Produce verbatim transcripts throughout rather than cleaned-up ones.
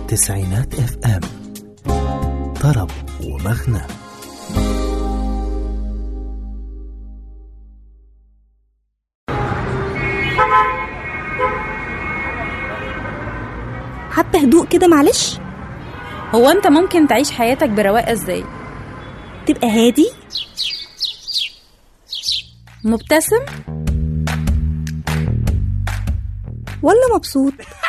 تسعينات اف ام، طرب ومغنى. حتى هدوء كده معلش. هو انت ممكن تعيش حياتك برواقة ازاي؟ تبقى هادي مبتسم ولا مبسوط؟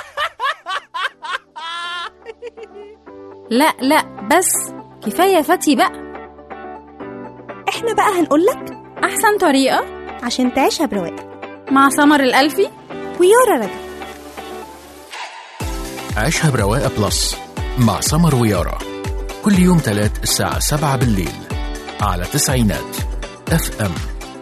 لا لا بس كفاية فتي بقى. احنا بقى هنقولك احسن طريقة عشان تعيشها برواقة مع سمر الألفي ويارا رجب. عيشها برواقة بلس مع سمر ويارا، كل يوم تلات الساعة سبعة بالليل على تسعينات اف ام.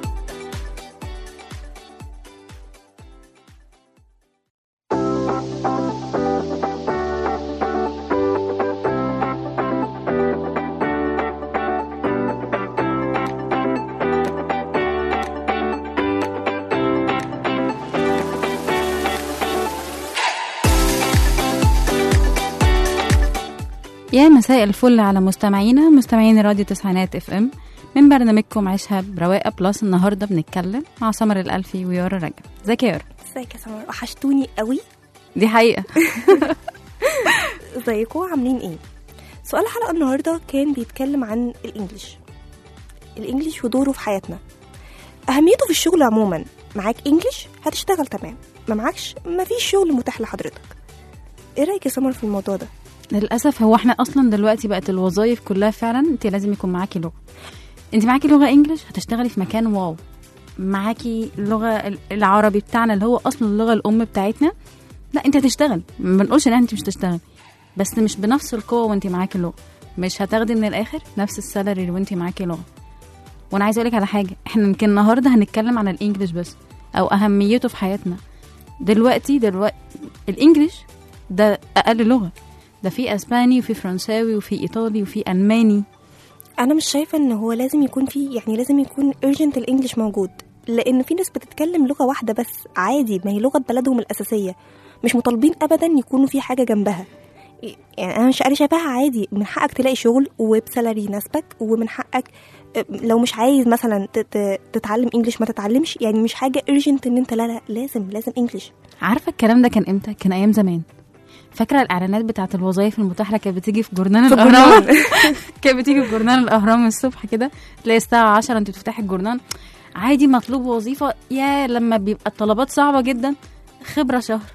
يا مساء الفل على مستمعينا مستمعين راديو تسعينات اف ام من برنامجكم عيشها برواقة بلس. النهاردة بنتكلم مع سمر الألفي ويارا رجب. ازيك يا يارا؟ ازيك يا سمر؟ وحشتوني قوي. دي حقيقة. ازيكم عاملين ايه؟ سؤال الحلقة النهاردة كان بيتكلم عن الانجليش الانجليش ودوره في حياتنا، اهميته في الشغل عموما. معاك انجليش هتشتغل تمام، ما معاكش مفيش شغل متاح لحضرتك. ايه رأيك يا سمر في الموضوع ده؟ للأسف هو احنا أصلا دلوقتي بقت الوظائف كلها فعلا انت لازم يكون معاكي لغة. انت معاكي لغة انجليش هتشتغلي في مكان واو، معاكي اللغة العربي بتاعنا اللي هو أصلا اللغة الأم بتاعتنا، لا انت هتشتغل. ما بنقولش ان انت مش تشتغل، بس مش بنفس القوة وانت معاكي لغة. مش هتاخدي من الآخر نفس السالري وانت معاكي لغة. وانا عايزة أقولك على حاجة، احنا يمكن النهاردة هنتكلم عن الانجليش بس أو أهميته في حياتنا. دلوقتي دلوقتي الانجليش ده أقل لغة، ده في اسباني وفي فرنساوي وفي ايطالي وفي الماني. انا مش شايفه ان هو لازم يكون فيه، يعني لازم يكون urgent الانجليش موجود، لان في ناس بتتكلم لغه واحده بس عادي، ما هي لغه بلدهم الاساسيه، مش مطالبين ابدا يكونوا في حاجه جنبها. يعني انا مش انا شايفاها عادي، من حقك تلاقي شغل وبسالري يناسبك، ومن حقك لو مش عايز مثلا تتعلم انجليش ما تتعلمش، يعني مش حاجه urgent ان انت لا لا لازم لازم انجليش. عارفه الكلام ده كان امتى؟ كان ايام زمان. فاكره الاعلانات بتاعه الوظائف المتاحه كانت بتيجي في جورنال الاهرام. كانت بتيجي في جورنال الاهرام الصبح كده، تلاقي الساعه عشرة انت بتفتحي الجورنال عادي مطلوب وظيفه. يا لما بيبقى الطلبات صعبه جدا، خبره شهر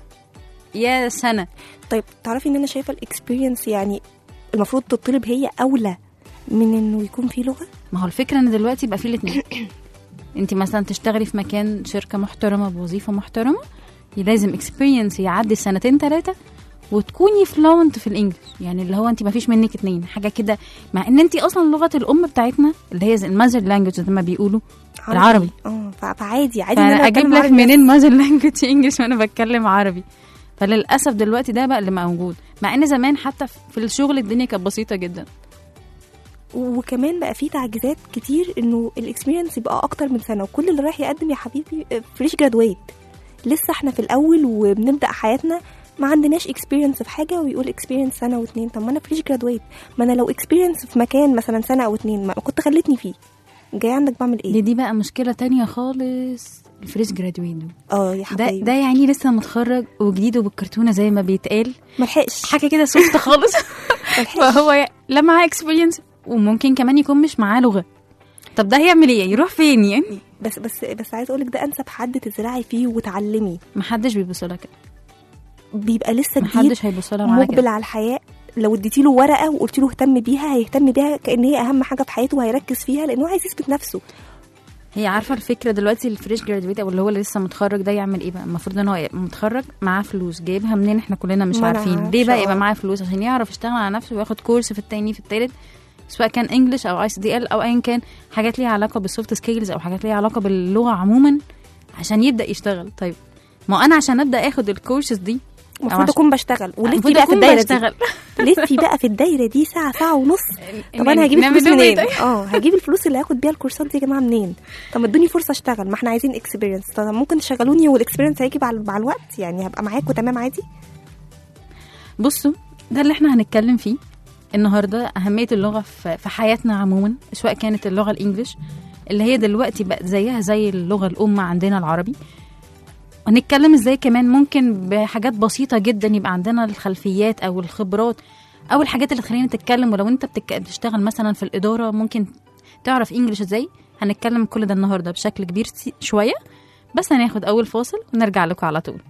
يا سنه. طيب تعرفي ان انا شايفه الاكسبيرينس يعني المفروض تطلب هي اولى من انه يكون في لغه. ما هو الفكره ان دلوقتي يبقى في الاثنين. انت مثلا تشتغلي في مكان شركه محترمه بوظيفه محترمه، لازم اكسبيرينس يعدي سنتين ثلاثه وتكوني فلوينت في الانجليش، يعني اللي هو انت ما فيش منك اتنين حاجه كده، مع ان انت اصلا لغه الام بتاعتنا اللي هي الماذر لانجويج زي ما بيقولوا العربي. اه فعادي عادي ان انا اجيب لك منين ماذر لانجويج انجليش وانا بتكلم عربي. فللاسف دلوقتي ده بقى اللي موجود، مع ان زمان حتى في الشغل الدنيا كانت بسيطه جدا. وكمان بقى في تعجيزات كتير انه الاكسبيرينس يبقى اكتر من سنه، وكل اللي رايح يقدم يا حبيبي فريش جرادويت، لسه احنا في الاول وبنبدا حياتنا، ما عندناش اكسبيرينس في حاجه ويقول اكسبيرينس سنه واتنين. طب ما انا فريش جرادويت، ما انا لو اكسبيرينس في مكان مثلا سنه او اتنين ما كنت خلتني فيه، جاي عندك بعمل ايه؟ دي, دي بقى مشكله تانية خالص. الفريش جرادويت اه يا حبايبي، ده, ده يعني لسه متخرج وجديد وبالكرتونه زي ما بيتقال، ملحقش حاجه كده سوفت خالص. فهو لا معاه اكسبيرينس وممكن كمان يكون مش معاه لغه. طب ده هيعمل ايه؟ يروح فين يعني؟ بس بس بس عايز اقولك ده انسب حد تزرعي فيه وتعلمي. محدش بيبص لها كده، بيبقى لسه محدش هيبص لها معاك مقبل على الحياه. لو اديتي له ورقه وقلتي له اهتم بيها هيهتم بيها كأن هي اهم حاجه في حياته، وهيركز فيها لانه عايز يثبت نفسه. هي عارفه الفكره دلوقتي الفريش جرادويت او اللي هو اللي لسه متخرج ده يعمل ايه بقى؟ المفروض ان هو يبقى متخرج معاه فلوس، جايبها منين احنا كلنا مش عارفين. ليه بقى يبقى معاه فلوس؟ عشان يعرف يشتغل على نفسه وياخد كورس في التاني في التالت، سواء كان انجلش او اي سي دي ال او ايا كان، حاجات ليها علاقه بالسوفت سكيلز او حاجات ليها علاقه باللغه عموما عشان يبدا يشتغل. طيب ما انا عشان ابدا اخد الكورسز دي المفروض اكون بشتغل، ولفي بقى في الدايره بشتغل. دي لفي بقى في الدايره دي ساعه ساعه ونص. طب انا هجيب الفلوس منين؟ اه هجيب الفلوس اللي هاخد بيها الكورسات دي يا جماعه منين؟ طب ادوني فرصه اشتغل، ما احنا عايزين اكسبيرينس. طب ممكن تشغلوني والاكسبيرينس هيجي مع الوقت، يعني هبقى معاكم تمام عادي. بصوا ده اللي احنا هنتكلم فيه النهارده، اهميه اللغه في في حياتنا عموما، سواء كانت اللغه الانجليش اللي هي دلوقتي بقت زيها زي اللغه الام عندنا العربي. هنتكلم ازاي كمان ممكن بحاجات بسيطه جدا يبقى عندنا الخلفيات او الخبرات او الحاجات اللي تخلينا نتكلم. ولو انت بتك... بتشتغل مثلا في الاداره ممكن تعرف انجليش ازاي. هنتكلم كل ده النهارده بشكل كبير شويه، بس هناخد اول فاصل ونرجع لكم على طول.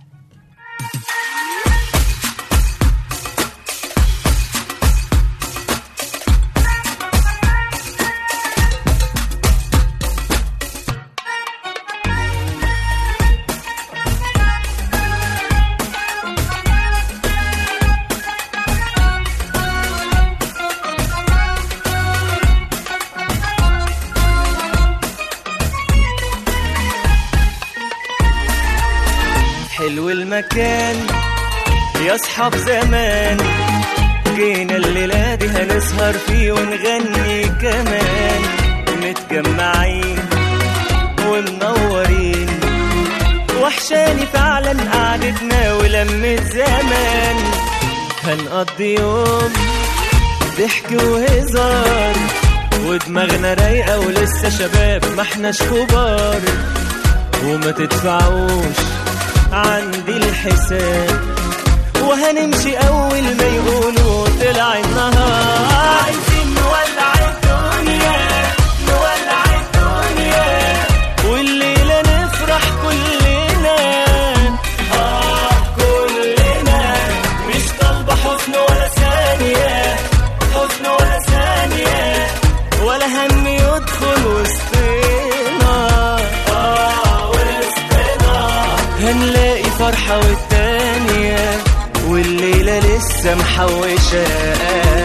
حلو المكان يا اصحاب زمان، جينا الليلة دي هنسهر فيه ونغني كمان، متجمعين ومنورين، وحشاني فعلا قعدتنا ولمة زمان، هنقضي يوم ضحك وهزار ودماغنا رايقة ولسه شباب ما احناش كبار، وما تدفعوش عندي الحساب، وهنمشي أول ما يقولوا طلع النهار، عايزين نولع الدنيا نولع الدنيا، والليلة نفرح كلنا آه كلنا، مش طالبة حزن ولا ثانية حزن ولا ثانية، ولا هم يدخل وسطنا آه وسطنا، هنلاقي فرحة والتانية والليلة لسه محوشة.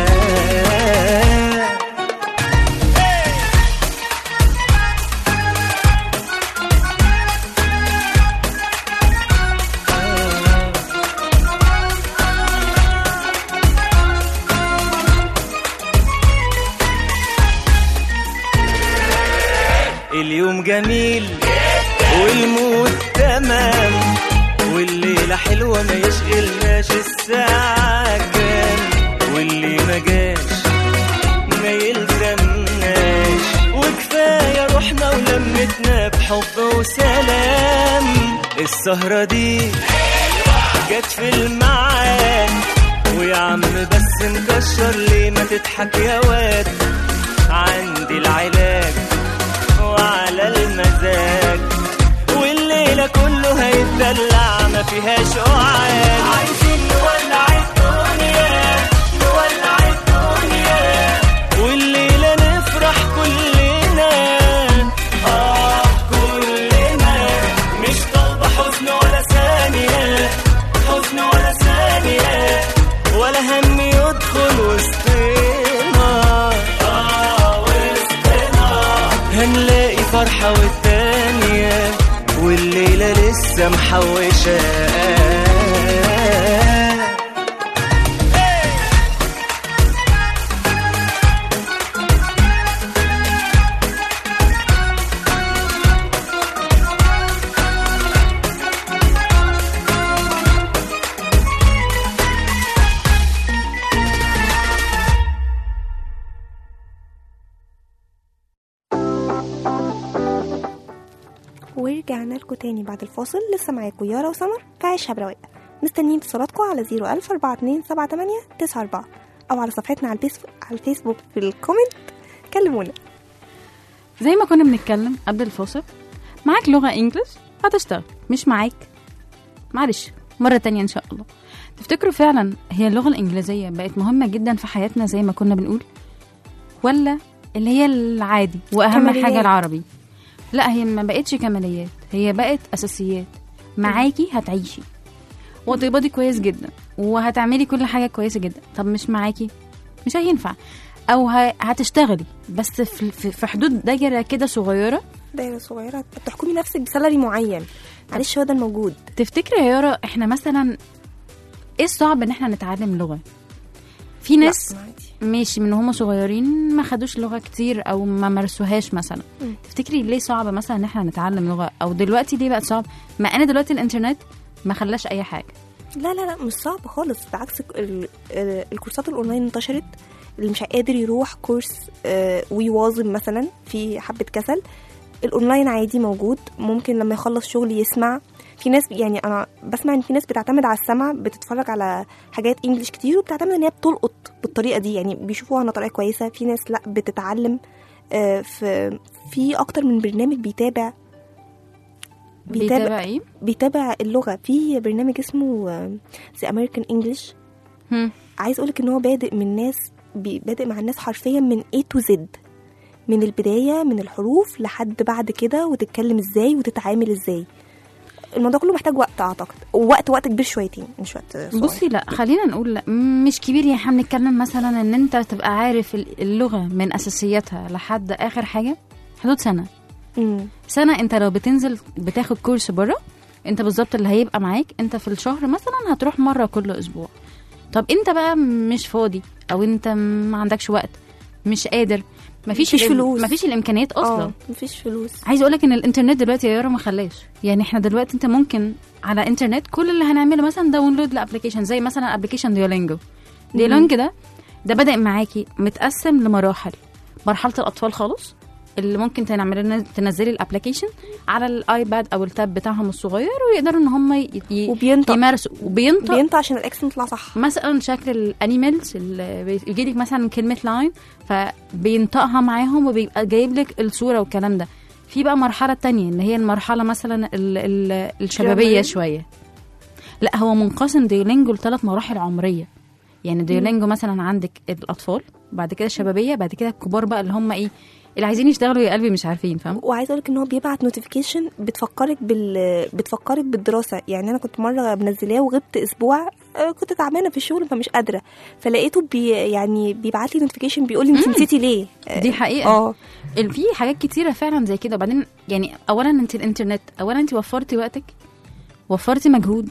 اليوم جميل والمود تمام، والليلة حلوة ما يشغلناش الساعة كام، واللي ما جاش ما يلزمناش، وكفاية روحنا ولمتنا بحب وسلام، السهرة دي جت في الميعاد، ويا عم بس مكشر ليه ما تضحك يا واد، عندي العلاج وعلى المزاج، والليلة كله هيتدلع ما فيهاش قعاد، عايزين نولع الدنيا نولع الدنيا، والليلة نفرح كلنا آه كلنا، مش طالبة حزن ولا ثانية حزن ولا ثانية، ولا هم يدخل وسطنا آه وسطنا، هنلاقي فرحة والتانية والليلة لسه محوشة. ورجعنا لكم تاني بعد الفاصل، لسه معاكم يارا وسمر في عيشها برواق، مستنيين اتصالاتكم على زيرو ألف أربعة اتنين سبعة تمانية تسعة أربعة أو على صفحتنا على الفيسبوك على الفيسبوك في الكومنت كلمونا. زي ما كنا بنتكلم قبل الفاصل، معاك لغة انجليش هتشتغل، مش معاك معلش مرة تانية ان شاء الله. تفتكروا فعلا هي اللغة الانجليزية بقت مهمة جدا في حياتنا زي ما كنا بنقول، ولا اللي هي العادي واهم كماليات. حاجة العربي؟ لا، هي ما بقتش كماليات، هي بقت اساسيات. معاكي هتعيشي وتقبضي كويس جدا وهتعملي كل حاجة كويسة جدا، طب مش معاكي مش هينفع، او هتشتغلي بس في في حدود دايره كده صغيره دايره صغيره بتحكمي نفسك بسالري معين، معلش هو ده الموجود. تفتكري يا يارا احنا مثلا ايه الصعب ان احنا نتعلم لغه؟ في ناس ماشي من هم صغيرين ما خدوش لغه كتير او ما مارسوهاش مثلا، م. تفتكري ليه صعب مثلا ان احنا نتعلم لغه؟ او دلوقتي ليه بقى صعب؟ مع ان دلوقتي الانترنت ما خلاش اي حاجه، لا لا لا مش صعب خالص، بالعكس ال- ال- الكورسات الاونلاين انتشرت. اللي مش قادر يروح كورس آه، ويواظب مثلا في حبة كسل، الاونلاين عادي موجود، ممكن لما يخلص شغل يسمع. في ناس يعني انا بسمع ان في ناس بتعتمد على السمع، بتتفرج على حاجات انجليش كتير وبتعتمد ان هي بتلقط بالطريقه دي، يعني بيشوفوها انها طريقه كويسه. في ناس لا بتتعلم آه، في في اكتر من برنامج بيتابع بيتابع ايه؟ بيتابع اللغه. في برنامج اسمه ذا امريكان انجلش، هم. عايز اقولك ان هو بادئ من ناس بي- بادئ مع الناس حرفيا من A to Z، من البدايه من الحروف لحد بعد كده وتتكلم ازاي وتتعامل ازاي. الموضوع كله محتاج وقت اعتقد، ووقت وقت كبير شويتين مش وقت صغير. بصي لا خلينا نقول لا مش كبير، يعني احنا بنتكلم مثلا ان انت تبقى عارف اللغه من اساسياتها لحد اخر حاجه حدود سنه. مم. سنه انت لو بتنزل بتاخد كورس بره، انت بالظبط اللي هيبقى معاك انت في الشهر مثلا هتروح مره كل اسبوع. طب انت بقى مش فاضي او انت ما عندكش وقت، مش قادر، مفيش مفيش الام- فلوس. مفيش الامكانيات اصلا. اه مفيش فلوس. عايز اقولك ان الانترنت دلوقتي يا يارا ما خلاش، يعني احنا دلوقتي انت ممكن على انترنت كل اللي هنعمله مثلا داونلود لابلكيشن زي مثلا ابلكيشن ديولينجو. ديولينجو ده ده بدأ معاكي متقسم لمراحل. مرحله الاطفال خالص اللي ممكن تعمل تنزلي الابلكيشن على الايباد او التاب بتاعهم الصغير ويقدروا ان هم ي- ي- وبينطق. يمارسوا وبينطق بينطق عشان الاكسنت يطلع صح. مثلا شكل الانيمالز اللي بيجي لك مثلا كلمه لاين فبينطقها معاهم وبيبقى جايب لك الصوره والكلام ده. في بقى مرحله تانية اللي هي المرحله مثلا ال ال الشبابيه Grammar. شويه. لا هو منقسم ديولينجو لثلاث مراحل عمريه. يعني ديولينجو مثلا عندك الاطفال، بعد كده الشبابيه، بعد كده الكبار بقى اللي هم ايه اللي عايزين يشتغلوا يا قلبي مش عارفين. فاهم؟ وعايزه اقول لك ان هو بيبعت نوتيفيكيشن بتفكرك بال بتفكرك بالدراسه. يعني انا كنت مره منزلاه وغبت اسبوع، آه، كنت تعبانه في الشغل فمش قادره، فلقيته بي يعني بيبعت لي نوتيفيكيشن بيقول لي انت نسيتي ليه. آه، دي حقيقه. اه ال- في حاجات كتيره فعلا زي كده. وبعدين يعني اولا انت الانترنت، اولا انت وفرتي وقتك، وفرتي مجهود،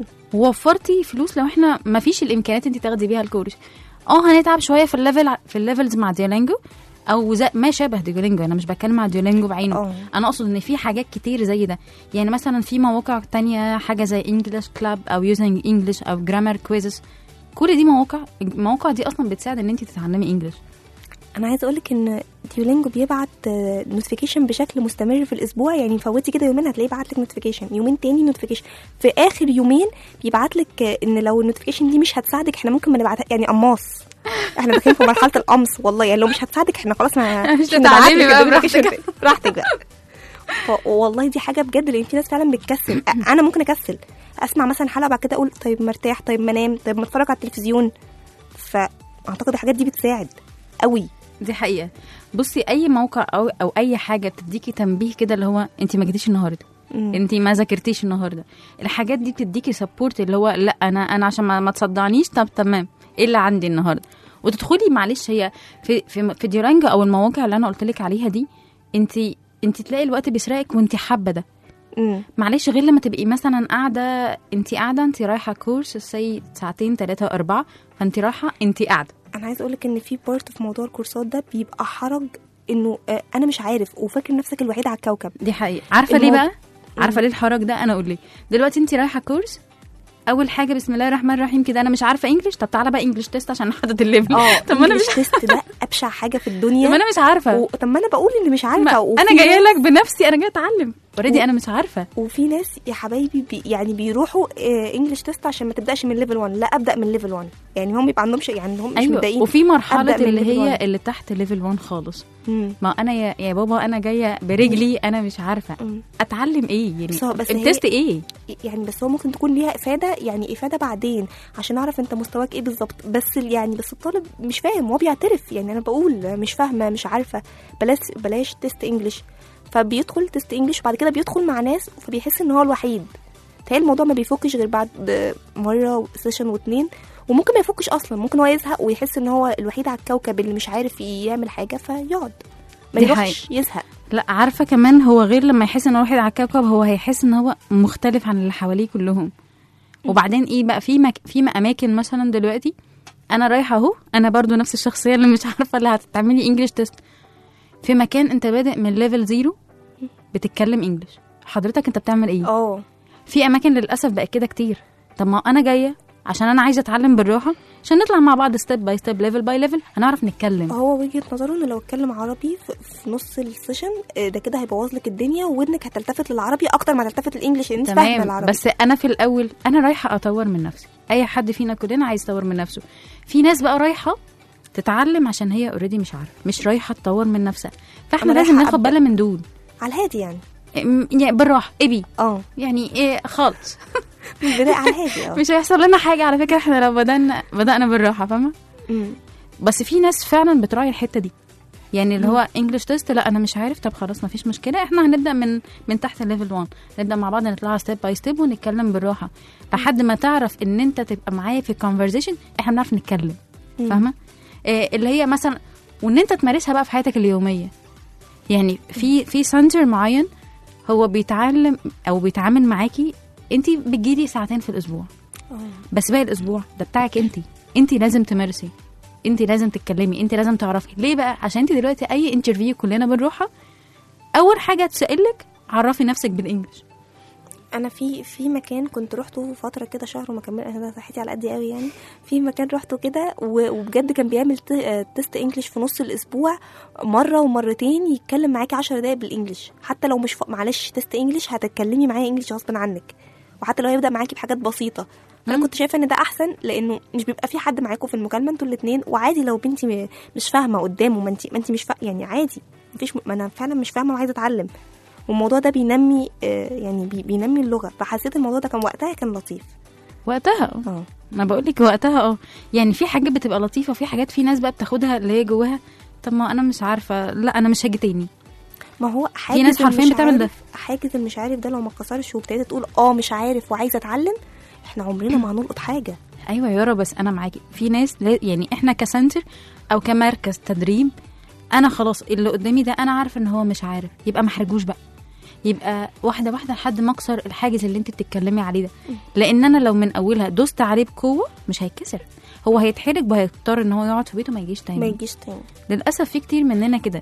ووفرتي فلوس. لو احنا ما فيش الامكانيات انت تاخدي بيها الكورس، اه هنتعب شويه في الليفل في الليفلز مع ديولينجو او زي ما شابه ديولينجو. انا مش بتكلم مع ديولينجو بعينه. أوه. انا اقصد ان في حاجات كتير زي ده. يعني مثلا في مواقع تانية حاجه زي انجلش كلاب او يوزنج انجلش او جرامر كويزز. كل دي مواقع المواقع دي اصلا بتساعد ان انت تتعلمي انجلش. انا عايزه اقول لك ان ديولينجو بيبعت نوتيفيكيشن بشكل مستمر في الاسبوع. يعني فوتي كده يومين هتلاقيه بعت لك نوتيفيكيشن، يومين تاني نوتيفيكيشن، في اخر يومين بيبعت لك ان لو النوتيفيكيشن دي مش هتساعدك احنا ممكن ما نبعتها. يعني قماص، احنا داخلين في مرحله القمص والله. يعني لو مش هتساعدك احنا خلاص ما مش هتعلمي بقى براحتك. براحتك بقى. ف- والله دي حاجه بجد، لان في ناس فعلا بتكسل. انا ممكن اكسل اسمع مثلا حلقه بعد كده اقول طيب مرتاح، طيب ما انام، طيب ما اتفرج على التلفزيون. فاعتقد الحاجات دي بتساعد قوي. دي حقيقه. بصي اي موقع او او اي حاجه بتديكي تنبيه كده اللي هو انت ما جيتيش النهارده، انت ما ذاكرتيش النهارده. الحاجات دي بتديكي سبورت اللي هو لا انا انا عشان ما, ما تصدعنيش. طب تمام ايه اللي عندي النهارده؟ وتدخلي معلش هي في في في ديولينجو او المواقع اللي انا قلت لك عليها دي، انت انت تلاقي الوقت بيسرقك وانت حابه ده. مم. معلش غير لما تبقي مثلا قاعده انت قاعده انت رايحه كورس سي ساعتين ثلاثه اربعه، فانت رايحه انت قاعده. انا عايز اقولك ان في بارت في موضوع الكورسات ده بيبقى حرج، انه آه انا مش عارف وفاكر نفسك الوحيد على الكوكب. دي حقيقه. عارفه ليه بقى؟ عارفه ليه الحرج ده؟ انا اقول لك دلوقتي انت رايحه كورس، اول حاجه بسم الله الرحمن الرحيم كده انا مش عارفه انجلش، طب تعالى بقى انجلش تيست عشان احدد الليفل. اه طب ما انا مش تيست ده ابشع حاجه في الدنيا. طب انا مش عارفه و... طب ما انا بقول اللي مش عارفه. ما انا جايه لك بنفسي، انا جايه اتعلم اوريدي. و... انا مش عارفه. وفي ناس يا حبايبي بي... يعني بيروحوا آه انجلش تيست عشان ما تبداش من ليفل واحد. لا ابدا من ليفل واحد. يعني هم يبقى عندهم شيء، يعني هم مش أيوة. متضايقين. وفي مرحله اللي هي واحد. اللي تحت ليفل واحد خالص. مم. ما انا يا, يا بابا انا جايه برجلي، انا مش عارفه مم. اتعلم ايه يعني. بس, بس التست ايه يعني؟ بس هو ممكن تكون ليها افاده، يعني افاده بعدين عشان اعرف انت مستواك ايه بالظبط. بس يعني بس الطالب مش فاهم، هو بيعترف يعني انا بقول مش فاهمه مش عارفه، بلاش بلاش تيست انجلش. فبيدخل تيست انجلش وبعد كده بيدخل مع ناس فبيحس ان هو الوحيد. تهيألي الموضوع ما بيفكش غير بعد مره سيشن واتنين، وممكن ما يفكش اصلا. ممكن هو يزهق ويحس ان هو الوحيد على الكوكب اللي مش عارف يعمل حاجه فيقعد ما دي يروحش يزهق. لا عارفه كمان هو غير لما يحس ان هو واحد على الكوكب، هو هيحس ان هو مختلف عن اللي حواليه كلهم. وبعدين ايه بقى في مك... في اماكن مثلا دلوقتي انا رايحه اهو، انا برضو نفس الشخصيه اللي مش عارفه اللي هتعملي انجلش تيست في مكان انت بادئ من ليفل زيرو بتتكلم انجلش. حضرتك انت بتعمل ايه؟ اه في اماكن للاسف بقى كده كتير. طب ما انا جايه عشان انا عايزه اتعلم بالراحه، عشان نطلع مع بعض ستيب باي ستيب ليفل باي ليفل هنعرف نتكلم. هو وجهه نظره انه لو اتكلم عربي في, في نص السيشن ده كده هيبوظ لك الدنيا، وودنك هتلتفت للعربي اكتر ما تلتفت للانجليش، انت فاهمه العربي. بس انا في الاول انا رايحه اطور من نفسي، اي حد فينا كلنا عايز يطور من نفسه. في ناس بقى رايحه تتعلم عشان هي اوريدي مش عارفه، مش رايحه تطور من نفسها، فاحنا لازم ناخد بالنا من دول على الهادي يعني يعني بالراحه ابي اه يعني ايه خالص البدايه على الهادي اه مش هيحصل لنا حاجه على فكره، احنا لو بدأنا بدأنا بالراحه فاهمه. بس في ناس فعلا بتراعي الحته دي، يعني اللي هو انجلش تيست، لا انا مش عارف، طب خلاص مفيش مشكله، احنا هنبدا من من تحت الليفل واحد، نبدا مع بعض نطلع ستيب باي ستيب ونتكلم بالراحه لحد ما تعرف ان انت تبقى معايا في الكونفرزيشن، احنا بنعرف نتكلم فاهمه. إيه اللي هي مثلا، وان انت تمارسها بقى في حياتك اليوميه. يعني في في سنتر معين هو بيتعلم او بيتعامل معاكي، انت بتجيلي ساعتين في الاسبوع بس باقي الاسبوع ده بتاعك انت، انت لازم تمارسي، انت لازم تتكلمي، انت لازم تعرفي ليه بقى. عشان انت دلوقتي اي انترفيو كلنا بنروحها اول حاجه تسالك عرفي نفسك بالانجلش. انا في في مكان كنت روحته فتره كده شهر وما كمل، انا صحتي على قدي قوي يعني. في مكان روحته كده وبجد كان بيعمل تيست انجلش في نص الاسبوع مره ومرتين، يتكلم معاكي عشر دقايق بالانجلش، حتى لو مش ف... معلش تيست انجلش هتتكلمي معايا انجلش غصب عنك، وحتى لو يبدا معاكي بحاجات بسيطه. انا كنت شايفه ان ده احسن، لانه مش بيبقى في حد معاكم في المكالمه انتوا الاثنين، وعادي لو بنتي مش فاهمه قدامه، ما انت ما انت مش فا... يعني عادي مفيش م... ما انا فعلا مش فاهمه وعايزه اتعلم، والموضوع ده بينمي يعني بي... بينمي اللغه. فحسيت الموضوع ده كان وقتها كان لطيف وقتها اه انا بقول لك وقتها اه يعني في حاجات بتبقى لطيفه، وفي حاجات في ناس بقى بتاخدها اللي هي جواها، طب ما انا مش عارفه، لا انا مش هاجي تاني. ما هو في ناس حرفيا بتعمل ده، حاجه المش عارف ده لو ما اتكسرش وابتديت تقول اه مش عارف وعايزه اتعلم، احنا عمرنا ما هنلقط حاجه. ايوه يا رب، بس انا معاكي في ناس يعني احنا كسنتر او كمركز تدريب، انا خلاص اللي قدامي ده انا عارفه ان هو مش عارف، يبقى ما احرجوش بقى، يبقى واحده واحده لحد ما اكسر الحاجز اللي انت بتتكلمي عليه ده. لان انا لو من اولها دوست عليه بقوه مش هيتكسر، هو هيتحرج وهيضطر ان هو يقعد في بيته ما يجيش تاني ما يجيش تاني. للاسف في كتير مننا كده.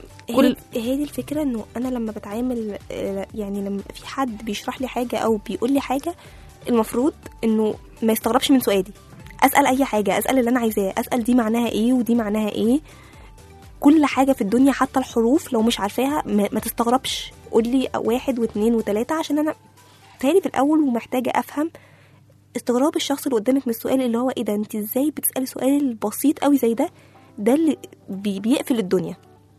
كل هي دي الفكره، انه انا لما بتعامل يعني لما في حد بيشرح لي حاجه او بيقول لي حاجه، المفروض انه ما يستغربش من سؤالي، اسال اي حاجه، اسال اللي انا عايزاه، اسال دي معناها ايه ودي معناها ايه، كل حاجه في الدنيا حتى الحروف لو مش عارفاها ما, ما تستغربش، قول لي واحد واثنين وثلاثه، عشان انا تاني في الاول ومحتاجه افهم استغراب الشخص اللي قدامك من السؤال اللي هو ايه ده، انت ازاي بتسالي سؤال بسيط قوي زي ده، ده اللي بي بيقفل الدنيا.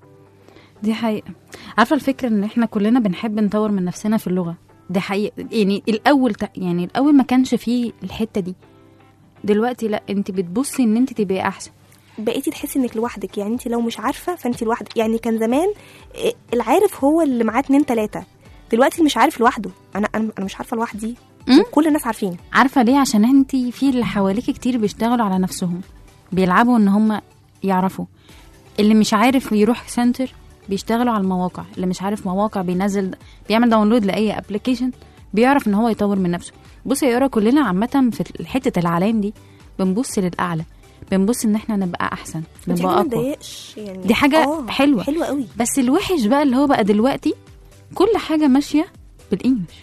دي حقيقه. عارفه الفكره ان احنا كلنا بنحب نطور من نفسنا في اللغه، دي حقيقه. يعني الاول يعني الاول ما كانش فيه الحته دي، دلوقتي لا، انت بتبصي ان انت تبقي احسن، بقيتي تحسي انك لوحدك. يعني انت لو مش عارفه فانت لوحدك. يعني كان زمان العارف هو اللي معاه اتنين تلاته، دلوقتي مش عارف لوحده، انا انا مش عارفه لوحدي، كل الناس عارفين. عارفه ليه؟ عشان انت في اللي حواليك كتير بيشتغلوا على نفسهم، بيلعبوا ان هم يعرفوا. اللي مش عارف يروح سنتر بيشتغلوا على المواقع، اللي مش عارف مواقع بينزل بيعمل داونلود لاي ابلكيشن، بيعرف ان هو يطور من نفسه. بصي يا يارا، كلنا عامه في حته العالم دي بنبص للاعلى، بنبص ان احنا نبقى احسن، نبقى اقوى. يعني دي حاجه آه حلوه حلوه قوي. بس الوحش بقى اللي هو بقى دلوقتي كل حاجه ماشيه بالانجلش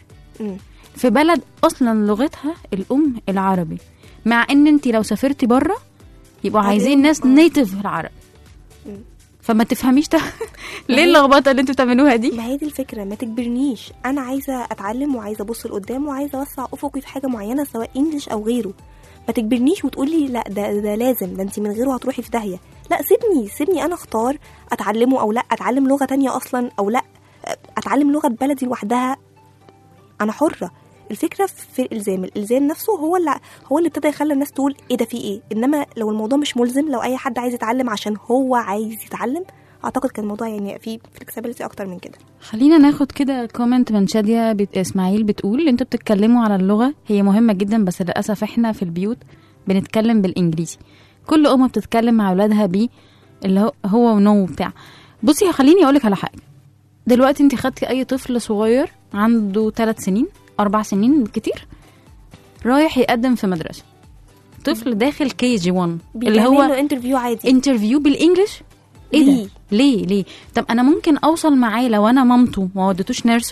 في بلد اصلا لغتها الام العربي، مع ان انت لو سافرتي بره يبقوا عايزين ناس نيتيف العربي، فما تفهميش ده ليه اللخبطه اللي انتوا بتعملوها دي. ما هي دي الفكره، ما تجبرنيش، انا عايزه اتعلم وعايزه ابص لقدام وعايزه اوسع افقي في حاجه معينه سواء انجلش او غيره. ما تجبرنيش وتقولي لا ده ده لازم، ده انت من غيره هتروحي في داهيه. لا، سيبني سيبني انا اختار اتعلمه او لا، اتعلم لغه تانية اصلا او لا، اتعلم لغه بلدي لوحدها، انا حره. الفكره في الالزام، الالزام نفسه هو اللي هو اللي ابتدى يخلي الناس تقول ايه ده في ايه. انما لو الموضوع مش ملزم، لو اي حد عايز يتعلم عشان هو عايز يتعلم، اعتقد كان الموضوع يعني فيه فلكسبيليتي اكتر من كده. خلينا ناخد كده كومنت من شاديه بت... اسماعيل بتقول انتوا بتتكلموا على اللغه، هي مهمه جدا، بس للاسف احنا في البيوت بنتكلم بالانجليزي، كل ام بتتكلم مع اولادها بيه اللي هو هو ونو بتاع. بصي خليني اقولك على حاجه، دلوقتي انت خدتي اي طفل صغير عنده ثلاث سنين أربع سنين كتير رايح يقدم في مدرسة، طفل داخل كي جي واحد اللي هو انترفيو عادي، انترفيو بالانجلش. ايه ليه؟ ده ليه ليه طب انا ممكن اوصل معاه لو انا مامته ما وديتوش نيرسري،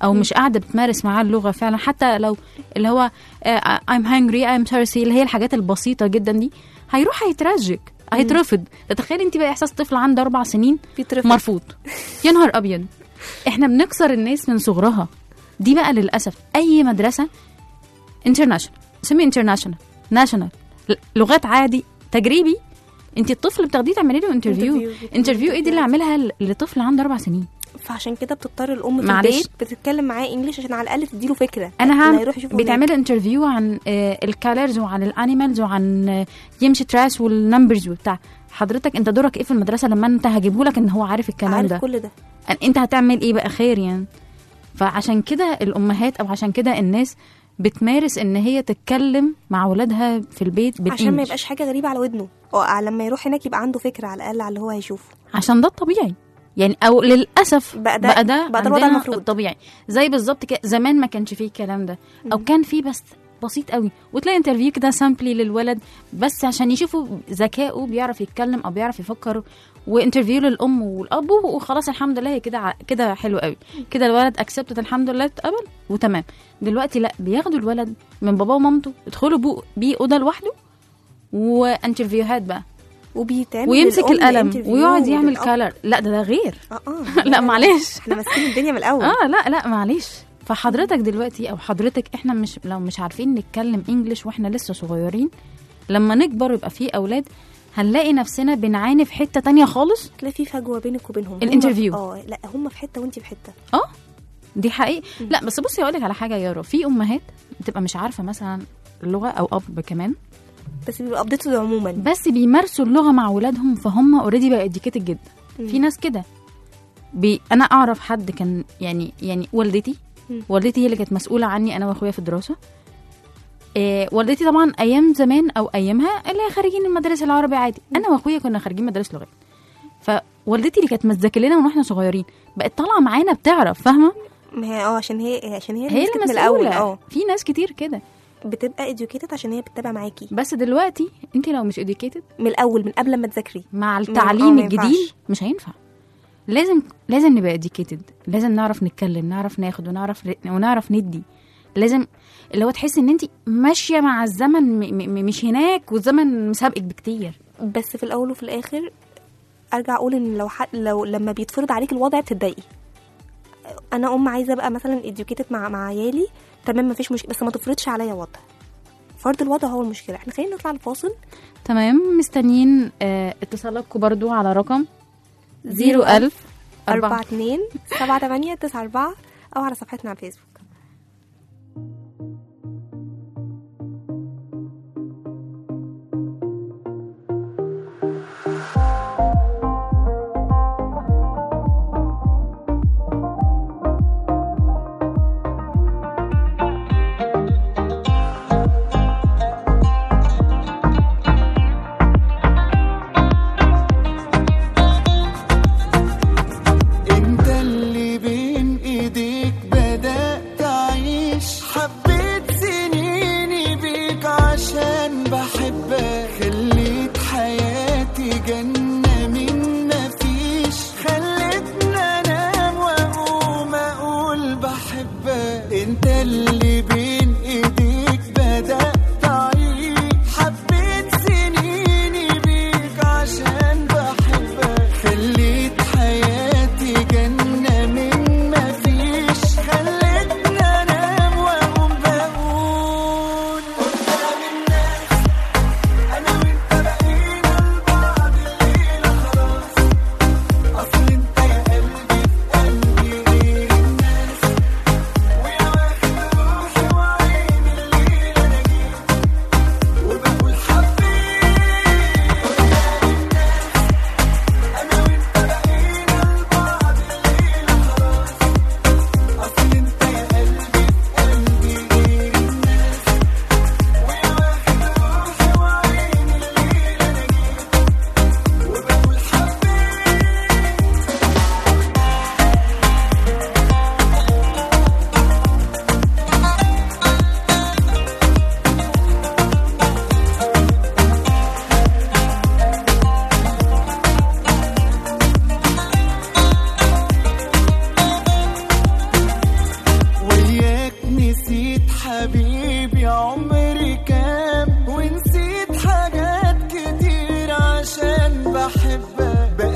او مش قاعده بتمارس معاه اللغه فعلا، حتى لو اللي هو uh, I'm hungry I'm thirsty اللي هي الحاجات البسيطه جدا دي، هيروح هيترجك هيترفض. تتخيل انت بقى احساس طفل عنده اربع سنين مرفوض؟ يا نهار ابيض. احنا بنكسر الناس من صغرها. دي بقى للاسف اي مدرسه انترناشونال، سمي انترناشونال ناشونال لغات عادي تجريبي، انت الطفل بتاخديه تعملي له انترفيو. انترفيو ايه دي اللي اعملها لطفل عنده اربع سنين؟ فعشان كده بتضطر الام في معلش. البيت بتتكلم معاه انجليش عشان على الاقل تديله فكره. انا هعمل بتعمل انترفيو عن آه الكالرز وعن الانيمالز وعن آه يمشي تراس والنمبرز وبتاع. حضرتك انت دورك ايه في المدرسه لما انت هجيبه لك ان هو عارف الكلام عارف ده؟ كل ده انت هتعمل ايه بقى خير يعني؟ فعشان كده الامهات او عشان كده الناس بتمارس ان هي تتكلم مع اولادها في البيت بالانجلش عشان ما يبقاش حاجه غريبه على ودنه، او لما يروح هناك يبقى عنده فكره على الاقل على اللي هو هيشوفه، عشان ده الطبيعي يعني. او للاسف بقى ده بقى ده, بقى ده الوضع المفروض الطبيعي. زي بالظبط كده زمان ما كانش فيه الكلام ده، او كان فيه بس بسيط قوي، وتلاقي انترفيو كده سامبلي للولد بس عشان يشوفوا ذكائه بيعرف يتكلم او بيعرف يفكر، وانترفيو للام والاب وخلاص الحمد لله كده كده حلو قوي كده الولد اكسبتد الحمد لله اتقبل وتمام. دلوقتي لا، بياخدوا الولد من باباه ومامته يدخلوا بيه اوضه لوحده وانترفيوهات بقى وبيتعمل ويمسك القلم ويقعد يعمل كالر. لا ده ده غير اه اه لا معلش احنا ماسكين الدنيا من الاول. اه لا لا معلش. فحضرتك دلوقتي او حضرتك احنا مش لو مش عارفين نتكلم انجليش واحنا لسه صغيرين، لما نكبر ويبقى فيه اولاد هنلاقي نفسنا بنعاني في حته تانية خالص. تلاقي في فجوه بينك وبينهم الانترفيو. اه لا هم في حته وانت في حته. اه دي حقيقي. لا بس بصي اقول لك على حاجه يا يارا، في امهات بتبقى مش عارفه مثلا اللغه او اب كمان بس بيبقى ابديتد عموما، بس بيمارسوا اللغه مع اولادهم فهم اوريدي بقى اديكيتد جدا. م. في ناس كده بي... انا اعرف حد كان يعني يعني والدتي م. والدتي هي اللي كانت مسؤوله عني انا واخويا في الدراسه. إيه والدتي طبعا ايام زمان او ايامها اللي خارجين المدارس العربي عادي، انا واخويا كنا خارجين مدارس لغات. فوالدتي اللي كانت مذاكره لنا واحنا صغيرين بقت طالعه معانا بتعرف فاهمه. ما هي اه عشان هي عشان هي هي من الاول. اه في ناس كتير كده بتبقى educated عشان هي بتتابع معاكي. بس دلوقتي انت لو مش educated من الاول من قبل ما تذاكري مع التعليم الجديد مش هينفع. لازم لازم نبقى educated، لازم نعرف نتكلم، نعرف ناخد ونعرف ونعرف ندي. لازم اللي هو تحس ان انت ماشيه مع الزمن م- م- مش هناك والزمن مسابقك بكتير. بس في الاول وفي الاخر ارجع اقول ان لو حد لو لما بيتفرض عليك الوضع بتتضايقي. انا ام عايزه ابقى مثلا educated مع مع عيالي تمام مفيش مشكله، بس ما تفرضش عليا وضع. فرض الوضع هو المشكله. احنا خلينا نطلع الفاصل. تمام مستنيين اه اتصالاتكم برضو على رقم زيرو ألف أربعة اتنين سبعة تمانية تسعة أربعة او على صفحتنا على الفيسبوك. انت اللي بين ايديك بدأت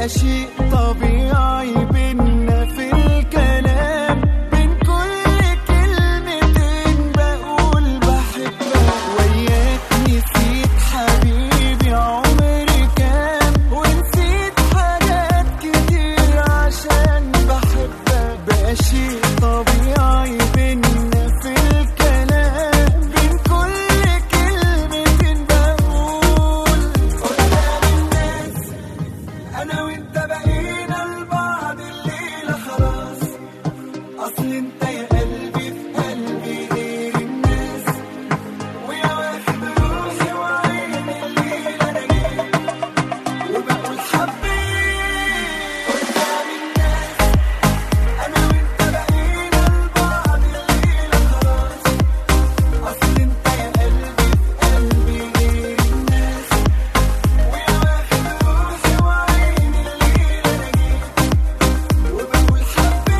بقى شيء طبيعي بينا في الكلام، بين كل كلمتين بقول بحبك، وياك نسيت حبيبي عمري كام، ونسيت حاجات كتير عشان بحبك، بقى شيء طبيعي بينا في الكلام، بين كل كلمتين بقول قدام الناس انا وانت بقينا لبعض الليلة خلاص، اصل انت يا قلبي في قلبي غير الناس، ويا واخد روحي وعيني الليلة انا جيت وبقول حبيت قدام الناس، انا وانت بقينا لبعض الليلة خلاص، اصل انت يا قلبي في قلبي غير الناس، ويا واخد روحي وعيني الليلة انا جيت وبقول حبيت.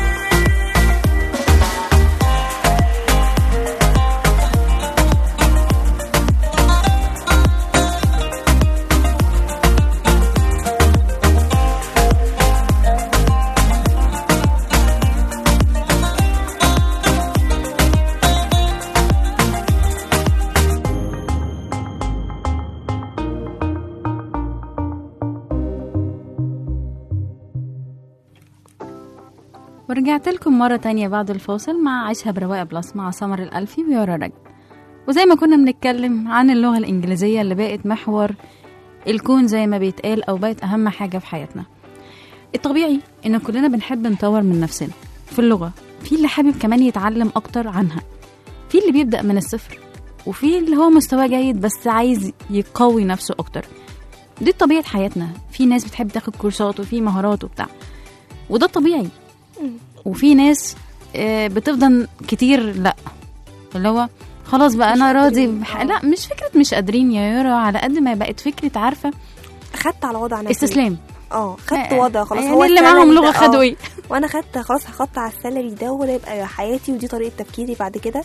ورجعت لكم مرة تانية بعد الفاصل مع عيشها برواقة بلس مع سمر الألفي ويارا رجب. وزي ما كنا بنتكلم عن اللغة الإنجليزية اللي بقت محور الكون زي ما بيتقال، أو بقت أهم حاجة في حياتنا. الطبيعي إن كلنا بنحب نطور من نفسنا في اللغة، في اللي حابب كمان يتعلم أكتر عنها، في اللي بيبدأ من الصفر، وفي اللي هو مستوى جيد بس عايز يقوي نفسه أكتر. دي طبيعة حياتنا، في ناس بتحب تاخد كورسات وفي مهارات وبتاع، وده طبيعي. وفي ناس آه، بتفضل كتير لا، اللي هو خلاص بقى انا راضي بح... لا مش فكرة مش قادرين يا يارا، على قد ما بقت فكرة عارفة خدت على وضع نفسي، استسلام. اه خدت وضع خلاص، يعني هو اللي معاهم السالري لغة ده، خدوا آه. ايه، وانا خدت خلاص هحط على السالري ده وده يبقى حياتي ودي طريقة تفكيري بعد كده.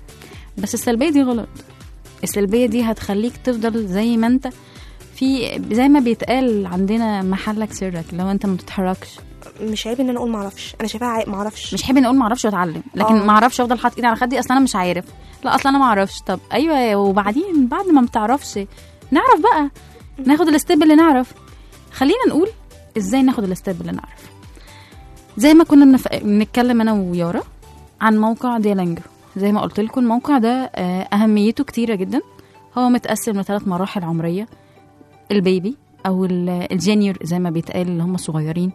بس السلبية دي غلط. السلبية دي هتخليك تفضل زي ما انت، في زي ما بيتقال عندنا محلك سرك، لو انت ما بتتحركش. مش عيب ان انا اقول معرفش، انا شايفاها عيب معرفش، مش حابب ان اقول معرفش واتعلم، لكن آه. معرفش افضل حاطط ايدي على خدي اصلا انا مش عارف، لا اصلا انا معرفش. طب ايوه، وبعدين بعد ما بتعرفش نعرف بقى، ناخد الاستيب اللي نعرف. خلينا نقول ازاي ناخد الاستيب اللي نعرف. زي ما كنا بنف... بنتكلم انا ويارا عن موقع ديالينجو. زي ما قلت لكم الموقع ده اهميته كتيره جدا. هو متقسم لثلاث مراحل عمريه: البيبي او الجينيور زي ما بيتقال اللي هم صغيرين،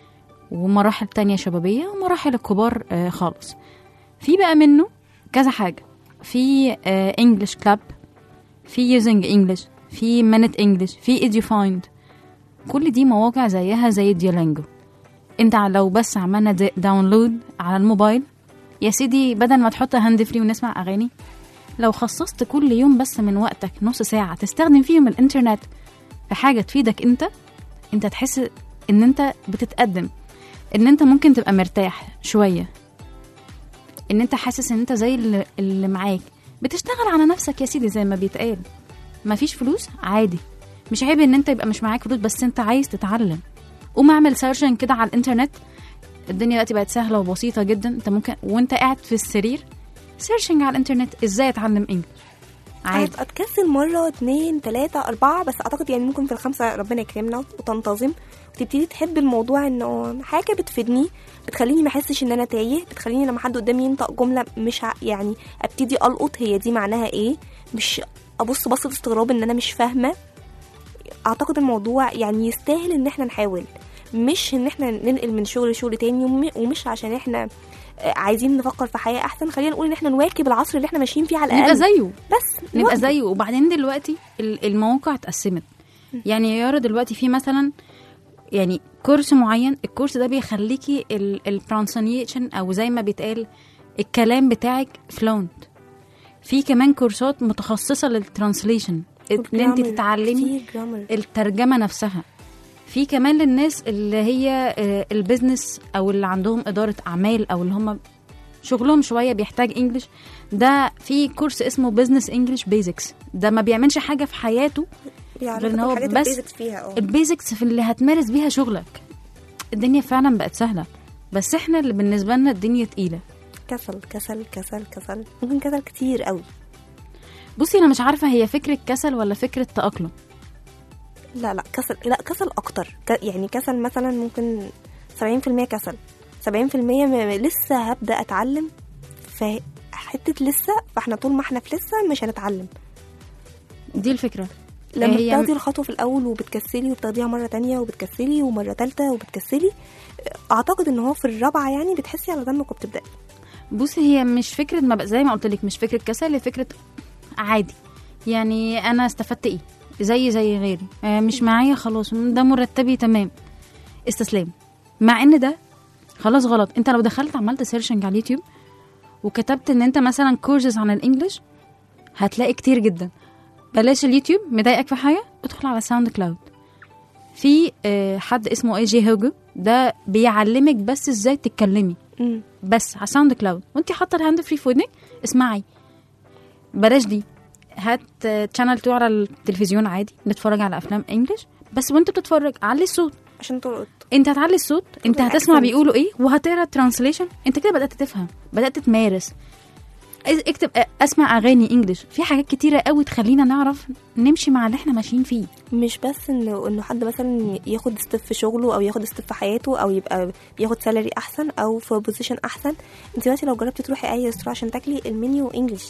ومراحل تانية شبابية، ومراحل الكبار آه خالص. في بقى منه كذا حاجة، في آه English Club، في Using English، في Minute English، في EduFind. كل دي مواقع زيها زي ديالينجو. انت لو بس عملنا داونلود على الموبايل يا سيدي، بدل ما تحط هاند فري ونسمع أغاني، لو خصصت كل يوم بس من وقتك نص ساعة تستخدم فيهم الانترنت في حاجة تفيدك انت، انت تحس ان انت بتتقدم، ان انت ممكن تبقى مرتاح شوية، ان انت حاسس ان انت زي اللي, اللي معاك بتشتغل على نفسك يا سيدي زي ما بيتقال. مفيش فلوس عادي، مش عيب ان انت يبقى مش معاك فلوس بس انت عايز تتعلم. قوم اعمل سيرشن كده على الانترنت، الدنيا دلوقتي بقت سهلة وبسيطة جدا. انت ممكن وانت قاعد في السرير سيرشنج على الانترنت ازاي اتعلم انجلش عادي. اتكسل مرة اتنين تلاتة اربعة، بس اعتقد يعني ممكن في الخمسة ربنا يكرمنا وتنتظم وتبتدي تحب الموضوع، انه حاجة بتفيدني، بتخليني ما احسش ان انا تايه، بتخليني لما حد قدامي ينطق جملة مش ع... يعني ابتدي القط هي دي معناها ايه، مش ابص بصة استغراب ان انا مش فاهمة. اعتقد الموضوع يعني يستاهل ان احنا نحاول، مش ان احنا ننقل من شغل لشغل تاني، ومش عشان احنا عايزين نفكر في حياة احسن. خلينا نقول ان احنا نواكب العصر اللي احنا ماشيين فيه على الاقل، نبقى زيه، بس نبقى نواكب. زيه. وبعدين دلوقتي المواقع اتقسمت، يعني يا يارا دلوقتي في مثلا يعني كورس معين، الكورس ده بيخليكي البرونسيشن او زي ما بيتقال الكلام بتاعك فلونت. في كمان كورسات متخصصة للترانسليشن، ان انت تتعلمي الترجمة نفسها. في كمان للناس اللي هي البيزنس او اللي عندهم إدارة أعمال او اللي هم شغلهم شوية بيحتاج انجلش، ده في كورس اسمه بيزنس انجلش بيزكس. ده ما بيعملش حاجة في حياته بيعرفك غير ان هو الحاجات بس البيزكس فيها. اه البيزكس في اللي هتمارس بيها شغلك. الدنيا فعلا بقت سهله، بس احنا اللي بالنسبه لنا الدنيا تقيله. كسل كسل كسل كسل ممكن كسل كتير قوي. بصي انا مش عارفه هي فكره كسل ولا فكره تأقلم. لا لا كسل، لا كسل اكتر. ك... يعني كسل مثلا ممكن سبعين في المية كسل، سبعين في المية م... لسه هبدأ اتعلم. فحتة لسه، فاحنا طول ما احنا في لسه مش هنتعلم. دي الفكره. لما هي بتاخدي الخطوة في الأول وبتكسلي وبتاخديها مرة تانية وبتكسلي ومرة تالتة وبتكسلي، أعتقد إن هو في الرابعة يعني بتحسي على دمك وبتبدأي. بصي هي مش فكره، ما بقى زي ما قلت لك مش فكره كسل، هي فكره عادي. يعني انا استفدت ايه؟ زي زي غيري، آه مش معايا خلاص، ده مرتبي تمام، استسلام. مع ان ده خلاص غلط. انت لو دخلت عملت سيرشنج على اليوتيوب وكتبت ان انت مثلا كورسز عن الانجليش، هتلاقي كتير جدا. بلاش اليوتيوب، مضايقك في حاجه ادخل على ساوند كلاود. في آه حد اسمه اي جي هوجو، ده بيعلمك بس ازاي تتكلمي مم. بس على ساوند كلاود، وانت حاطه الهاند فري في ودنك اسمعي. بلاش دي، هات تشانل اتنين على التلفزيون عادي، نتفرج على افلام انجليش بس وانت بتتفرج علي الصوت عشان تلقط. انت هتعلي الصوت، انت هتسمع الأكسنت. بيقولوا ايه وهتقرا ترانسليشن. انت كده بدات تفهم، بدات تمارس. اكتب اسمع اغاني انجليش. في حاجات كتيره قوي تخلينا نعرف نمشي مع اللي احنا ماشيين فيه. مش بس انه انه حد مثلا ياخد ستيب في شغله او ياخد ستيب في حياته او يبقى بياخد سالري احسن او في بوزيشن احسن. انت دلوقتي لو جربتي تروحي اي ريستوران عشان تاكلي المنيو انجليش،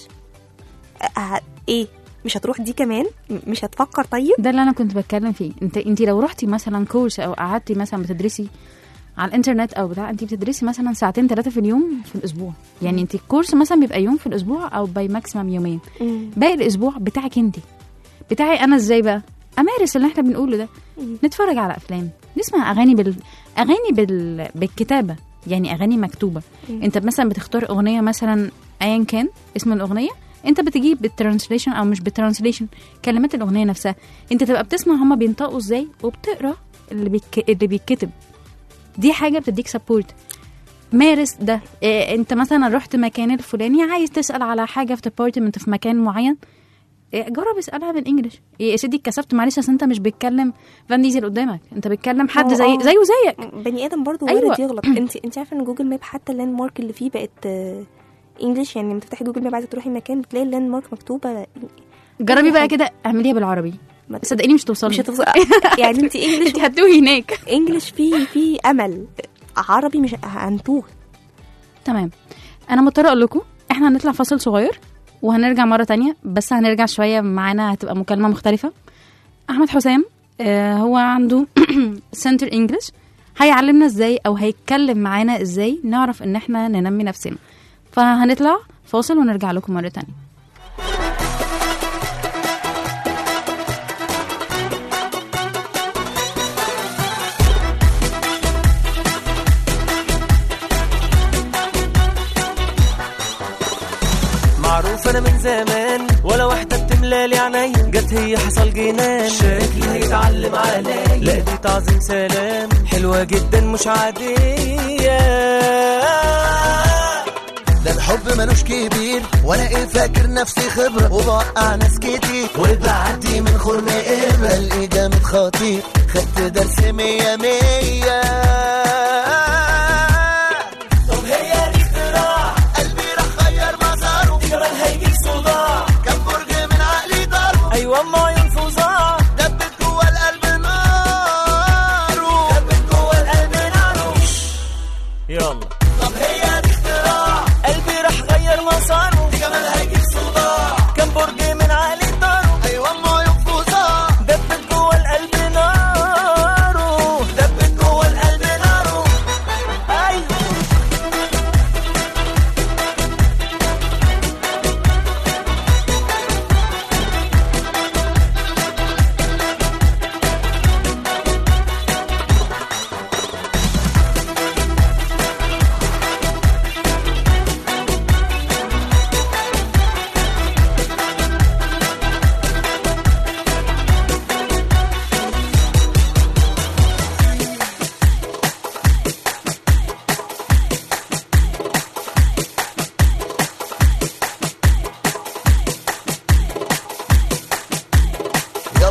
أه ايه مش هتروح دي كمان؟ مش هتفكر؟ طيب ده اللي انا كنت بتكلم فيه. انت انت لو رحتي مثلا كورس او قعدتي مثلا بتدرسي على الانترنت او بتاع، انت بتدرسي مثلا ساعتين ثلاثه في اليوم في الاسبوع. يعني انت الكورس مثلا بيبقى يوم في الاسبوع او باي ماكسيمم يومين. مم. باقي الاسبوع بتاعك انت. بتاعي انا ازاي بقى امارس اللي احنا بنقوله ده؟ مم. نتفرج على افلام، نسمع اغاني بال اغاني بال... بالكتابه، يعني اغاني مكتوبه. مم. انت مثلا بتختار اغنيه مثلا ايا كان اسم الاغنيه، انت بتجيب بالترانسليشن او مش بالترانسليشن كلمات الاغنيه نفسها، انت تبقى بتسمع هما بينطقوا ازاي وبتقرا اللي بيك... اللي بيتكتب. دي حاجه بتديك سبورت. مارس ده. إيه انت مثلا رحت مكان الفلاني عايز تسال على حاجه في ديبارتمنت في مكان معين، إيه جرب اسالها بالانجلش. إيه يا سيدي اتكسفت معلش، اصل انت مش بتكلم فان ديزل قدامك، انت بتكلم حد زي زيه زيك بني ادم برضو أيوة. وارد يغلط. انت انت عارفه ان جوجل ماب حتى اللاند مارك اللي فيه بقت انجلش. يعني لما تفتحي جوجل ماب عايزه تروحي مكان بتلاقي اللاند مارك مكتوبه. جربي بقى كده اعمليها بالعربي، ما- صدقيني مش توصلي. مش هتوصل. يعني انت انجلش انت هتوهي هناك. انجلش فيه فيه امل، عربي مش هنتوه. تمام. انا مضطره اقول لكم احنا هنطلع فاصل صغير وهنرجع مره تانية، بس هنرجع شويه معانا هتبقى مكالمه مختلفه. احمد حسام آه هو عنده سنتر انجلش، هيعلمنا ازاي او هيتكلم معانا ازاي نعرف ان احنا ننمي نفسنا. فهنطلع فاصل ونرجع لكم مره تانية. معروف انا من زمان ولا واحدة بتملالي عيني، جت هي حصل جنان شكلي هيتعلم عليا، لا دي تعظيم سلام حلوة جدا مش عادية. ده الحب ملوش كبير وانا ايه فاكر نفسي خبرة وبوقع ناس كتير وبعدي من خرم ابرة الاقي جامد خطير خدت درس مية مية. طب هي دي اختراع قلبي راح غير مساره كمان هيجيك صداع كم برج من عقلي ضربه ايوه ما عيون فظاع دبت جوه القلب ناره دبت جوه القلب ناره. يلا طب هي دي اختراع قلبي راح غير مساره كمان هيجيك صداع كم برج من عقلي ضرب ايوه ما ينفوزها دبت جوه القلب ناره دبت جوه القلب ناره.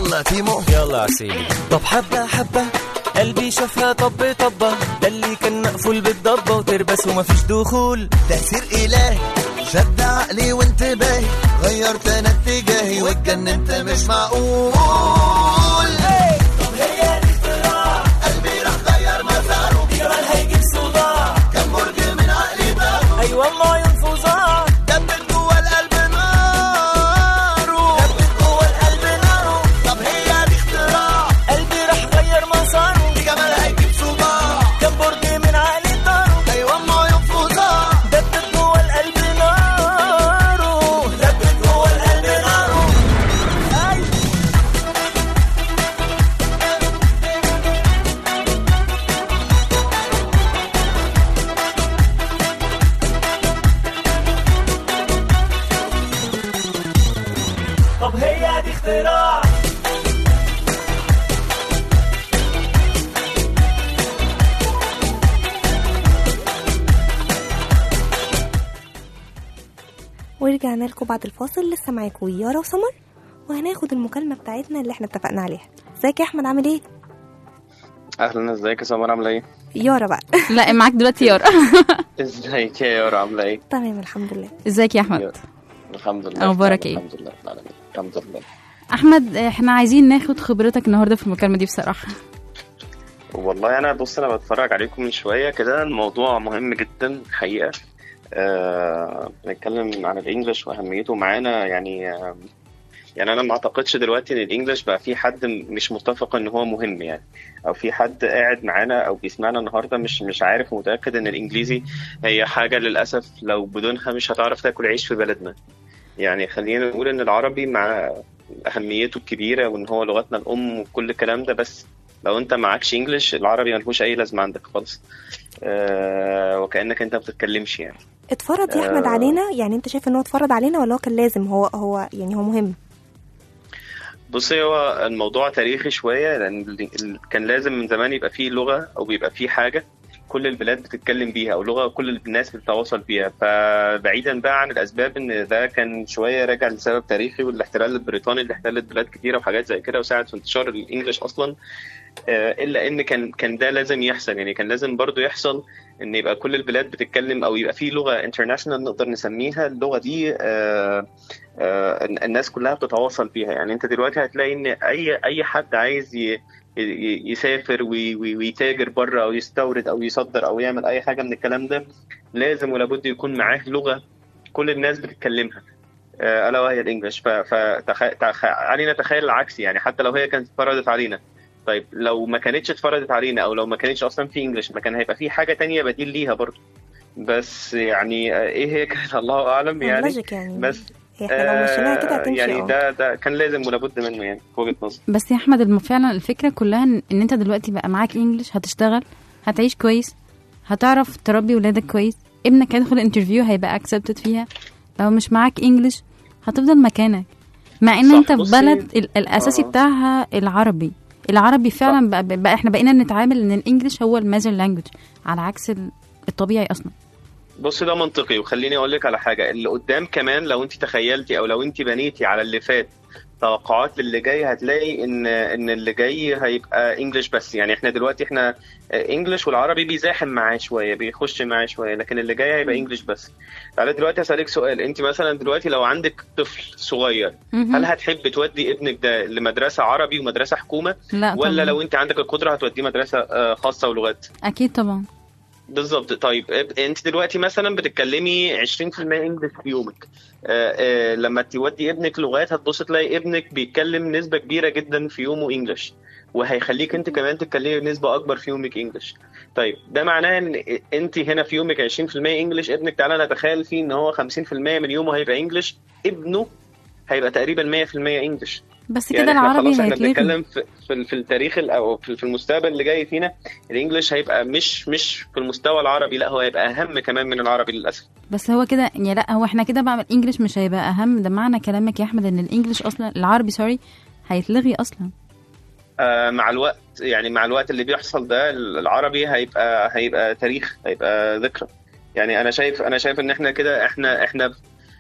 يلا تيمو يلا عسيلي. طب حبة حبة قلبي شافها طب طبة، ده اللي كان مقفول بالضبة وتربس ومفيش دخول. تأثير إلهي شد عقلي وانتباهي، غيرت انا اتجاهي واتجننت مش معقول. طب هي دي اختراع، قلبي راح غير مساره، جمال هيجيب صداع، كم برج من عقلي بقى ايوه ما ينفوزع، دبت جوه القلب ناره، دبت جوه القلب ناره. طب هي دي اختراع، قلبي راح غير مساره، جمال هيجيب صداع، كم برج من عقلي طاره، ايوه ما ينفوزع، دبت جوه القلب ناره، دبت جوه القلب ناره. أي. طب هي دي اختراع. ورجعنا لكم بعد الفاصل، لسه معاكم يارا وسمر، وهناخد المكالمة بتاعتنا اللي احنا اتفقنا عليها. ازيك يا احمد، عامل ايه؟ اهلا، ازيك يا سمر، عامله ايه؟ يارا بقى. لا معاك دلوقتي يارا. ازيك يا يارا، عامله ايه؟ تمام الحمد لله. ازيك يا احمد؟ الحمد لله. اخبارك ايه؟ الحمد لله العالمين. الحمد لله. احمد احنا عايزين ناخد خبرتك النهارده في المكالمه دي بصراحه. والله انا بص انا بتفرج عليكم من شويه كده، الموضوع مهم جدا حقيقه. آه، بنتكلم عن الانجليش واهميته معانا. يعني آه يعني انا ما اعتقدش دلوقتي ان الانجليش بقى في حد مش متفق ان هو مهم، يعني او في حد قاعد معانا او بيسمعنا النهارده مش مش عارف ومتاكد ان الانجليزي هي حاجه للاسف لو بدونها مش هتعرف تاكل عيش في بلدنا. يعني خلينا نقول ان العربي مع اهميته الكبيره وان هو لغتنا الام وكل الكلام ده، بس لو انت معكش انجليش العربي ملهوش اي لازمه عندك خالص. آه وكانك انت بتتكلمش يعني. اتفرض يا احمد آه علينا، يعني انت شايف ان هو اتفرض علينا ولا هو كان لازم؟ هو هو يعني هو مهم. بصي، هو الموضوع تاريخي شويه، لان كان لازم من زمان يبقى فيه لغه او بيبقى فيه حاجه كل البلاد بتتكلم بيها او لغه كل الناس بتتواصل بيها. فبعيدا بقى عن الاسباب ان ده كان شويه راجع لسبب تاريخي والاحتلال البريطاني اللي احتلت بلاد كتيره وحاجات زي كده وساعد في انتشار الانجليش اصلا. الا ان كان كان ده لازم يحصل، يعني كان لازم برضو يحصل ان يبقى كل البلاد بتتكلم او يبقى في لغه انترناشونال نقدر نسميها. اللغه دي آآ آآ الناس كلها بتتواصل بيها. يعني انت دلوقتي هتلاقي ان اي اي حد عايز ي يسافر ويتاجر بره او يستورد او يصدر او يعمل اي حاجه من الكلام ده لازم ولابد يكون معاه لغه كل الناس بتتكلمها، الا وهي الانجليش. فعلينا نتخيل العكس، يعني حتى لو هي كانت فرضت علينا، طيب لو ما كانتش اتفرضت علينا او لو ما كانتش اصلا في انجليش ما كان هيبقى في حاجه تانية بديل ليها برضه. بس يعني ايه هي كانت الله اعلم يعني. يعني بس احنا لو مشيناها كده هتمشي. يعني ده ده كان لازم ولابد منه يعني في وجهه نظري. بس يا احمد الم... فعلا الفكره كلها ان انت دلوقتي بقى معاك انجليش، هتشتغل، هتعيش كويس، هتعرف تربي ولادك كويس، ابنك هيدخل انترفيو هيبقى اكسبتد فيها. لو مش معاك انجليش هتفضل مكانك، مع ان انت في بلد الاساسي آه. بتاعها العربي. العربي فعلا بقى, بقى احنا بقينا نتعامل ان الانجليش هو الماذر لانجوج على عكس الطبيعي اصلا. بص ده منطقي، وخليني اقول لك على حاجه اللي قدام كمان. لو انت تخيلتي او لو انت بنيتي على اللي فات توقعات للي جاي هتلاقي ان ان اللي جاي هيبقى انجليش بس. يعني احنا دلوقتي احنا انجليش والعربي بيزاحم معاه شويه بيخش معاه شويه، لكن اللي جاي هيبقى انجليش بس. تعالى دلوقتي اسالك سؤال، انت مثلا دلوقتي لو عندك طفل صغير هل هتحب تودي ابنك ده لمدرسه عربي ومدرسه حكومه، لا ولا طبعا. لو انت عندك القدره هتوديه مدرسه خاصه ولغات؟ اكيد طبعا. بالظبط. طيب انت دلوقتي مثلا بتتكلمي عشرين في المية انجلش في يومك، آآ آآ لما تودي ابنك لغات هتبص تلاقي ابنك بيتكلم نسبه كبيره جدا في يومه انجلش، وهيخليك انت كمان تتكلمي بنسبه اكبر في يومك انجلش. طيب ده معناه ان انت هنا في يومك عشرين في المية انجلش، ابنك تعالى نتخيل فيه ان هو خمسين في المية من يومه هيبقى انجلش، ابنه هيبقى تقريبا مية في المية انجلش. بس يعني كده العربي احنا هيتلغي. بنتكلم في, في في التاريخ او في المستقبل اللي جاي فينا الانجليش هيبقى مش مش في المستوى العربي، لا هو هيبقى اهم كمان من العربي للاسف. بس هو كده يعني لا هو احنا كده بقى الانجليش مش هيبقى اهم. ده معنى كلامك يا احمد ان الانجليش اصلا العربي سوري هيتلغي اصلا. آه مع الوقت، يعني مع الوقت اللي بيحصل ده العربي هيبقى هيبقى تاريخ، هيبقى ذكرى. يعني انا شايف انا شايف ان احنا كده احنا احنا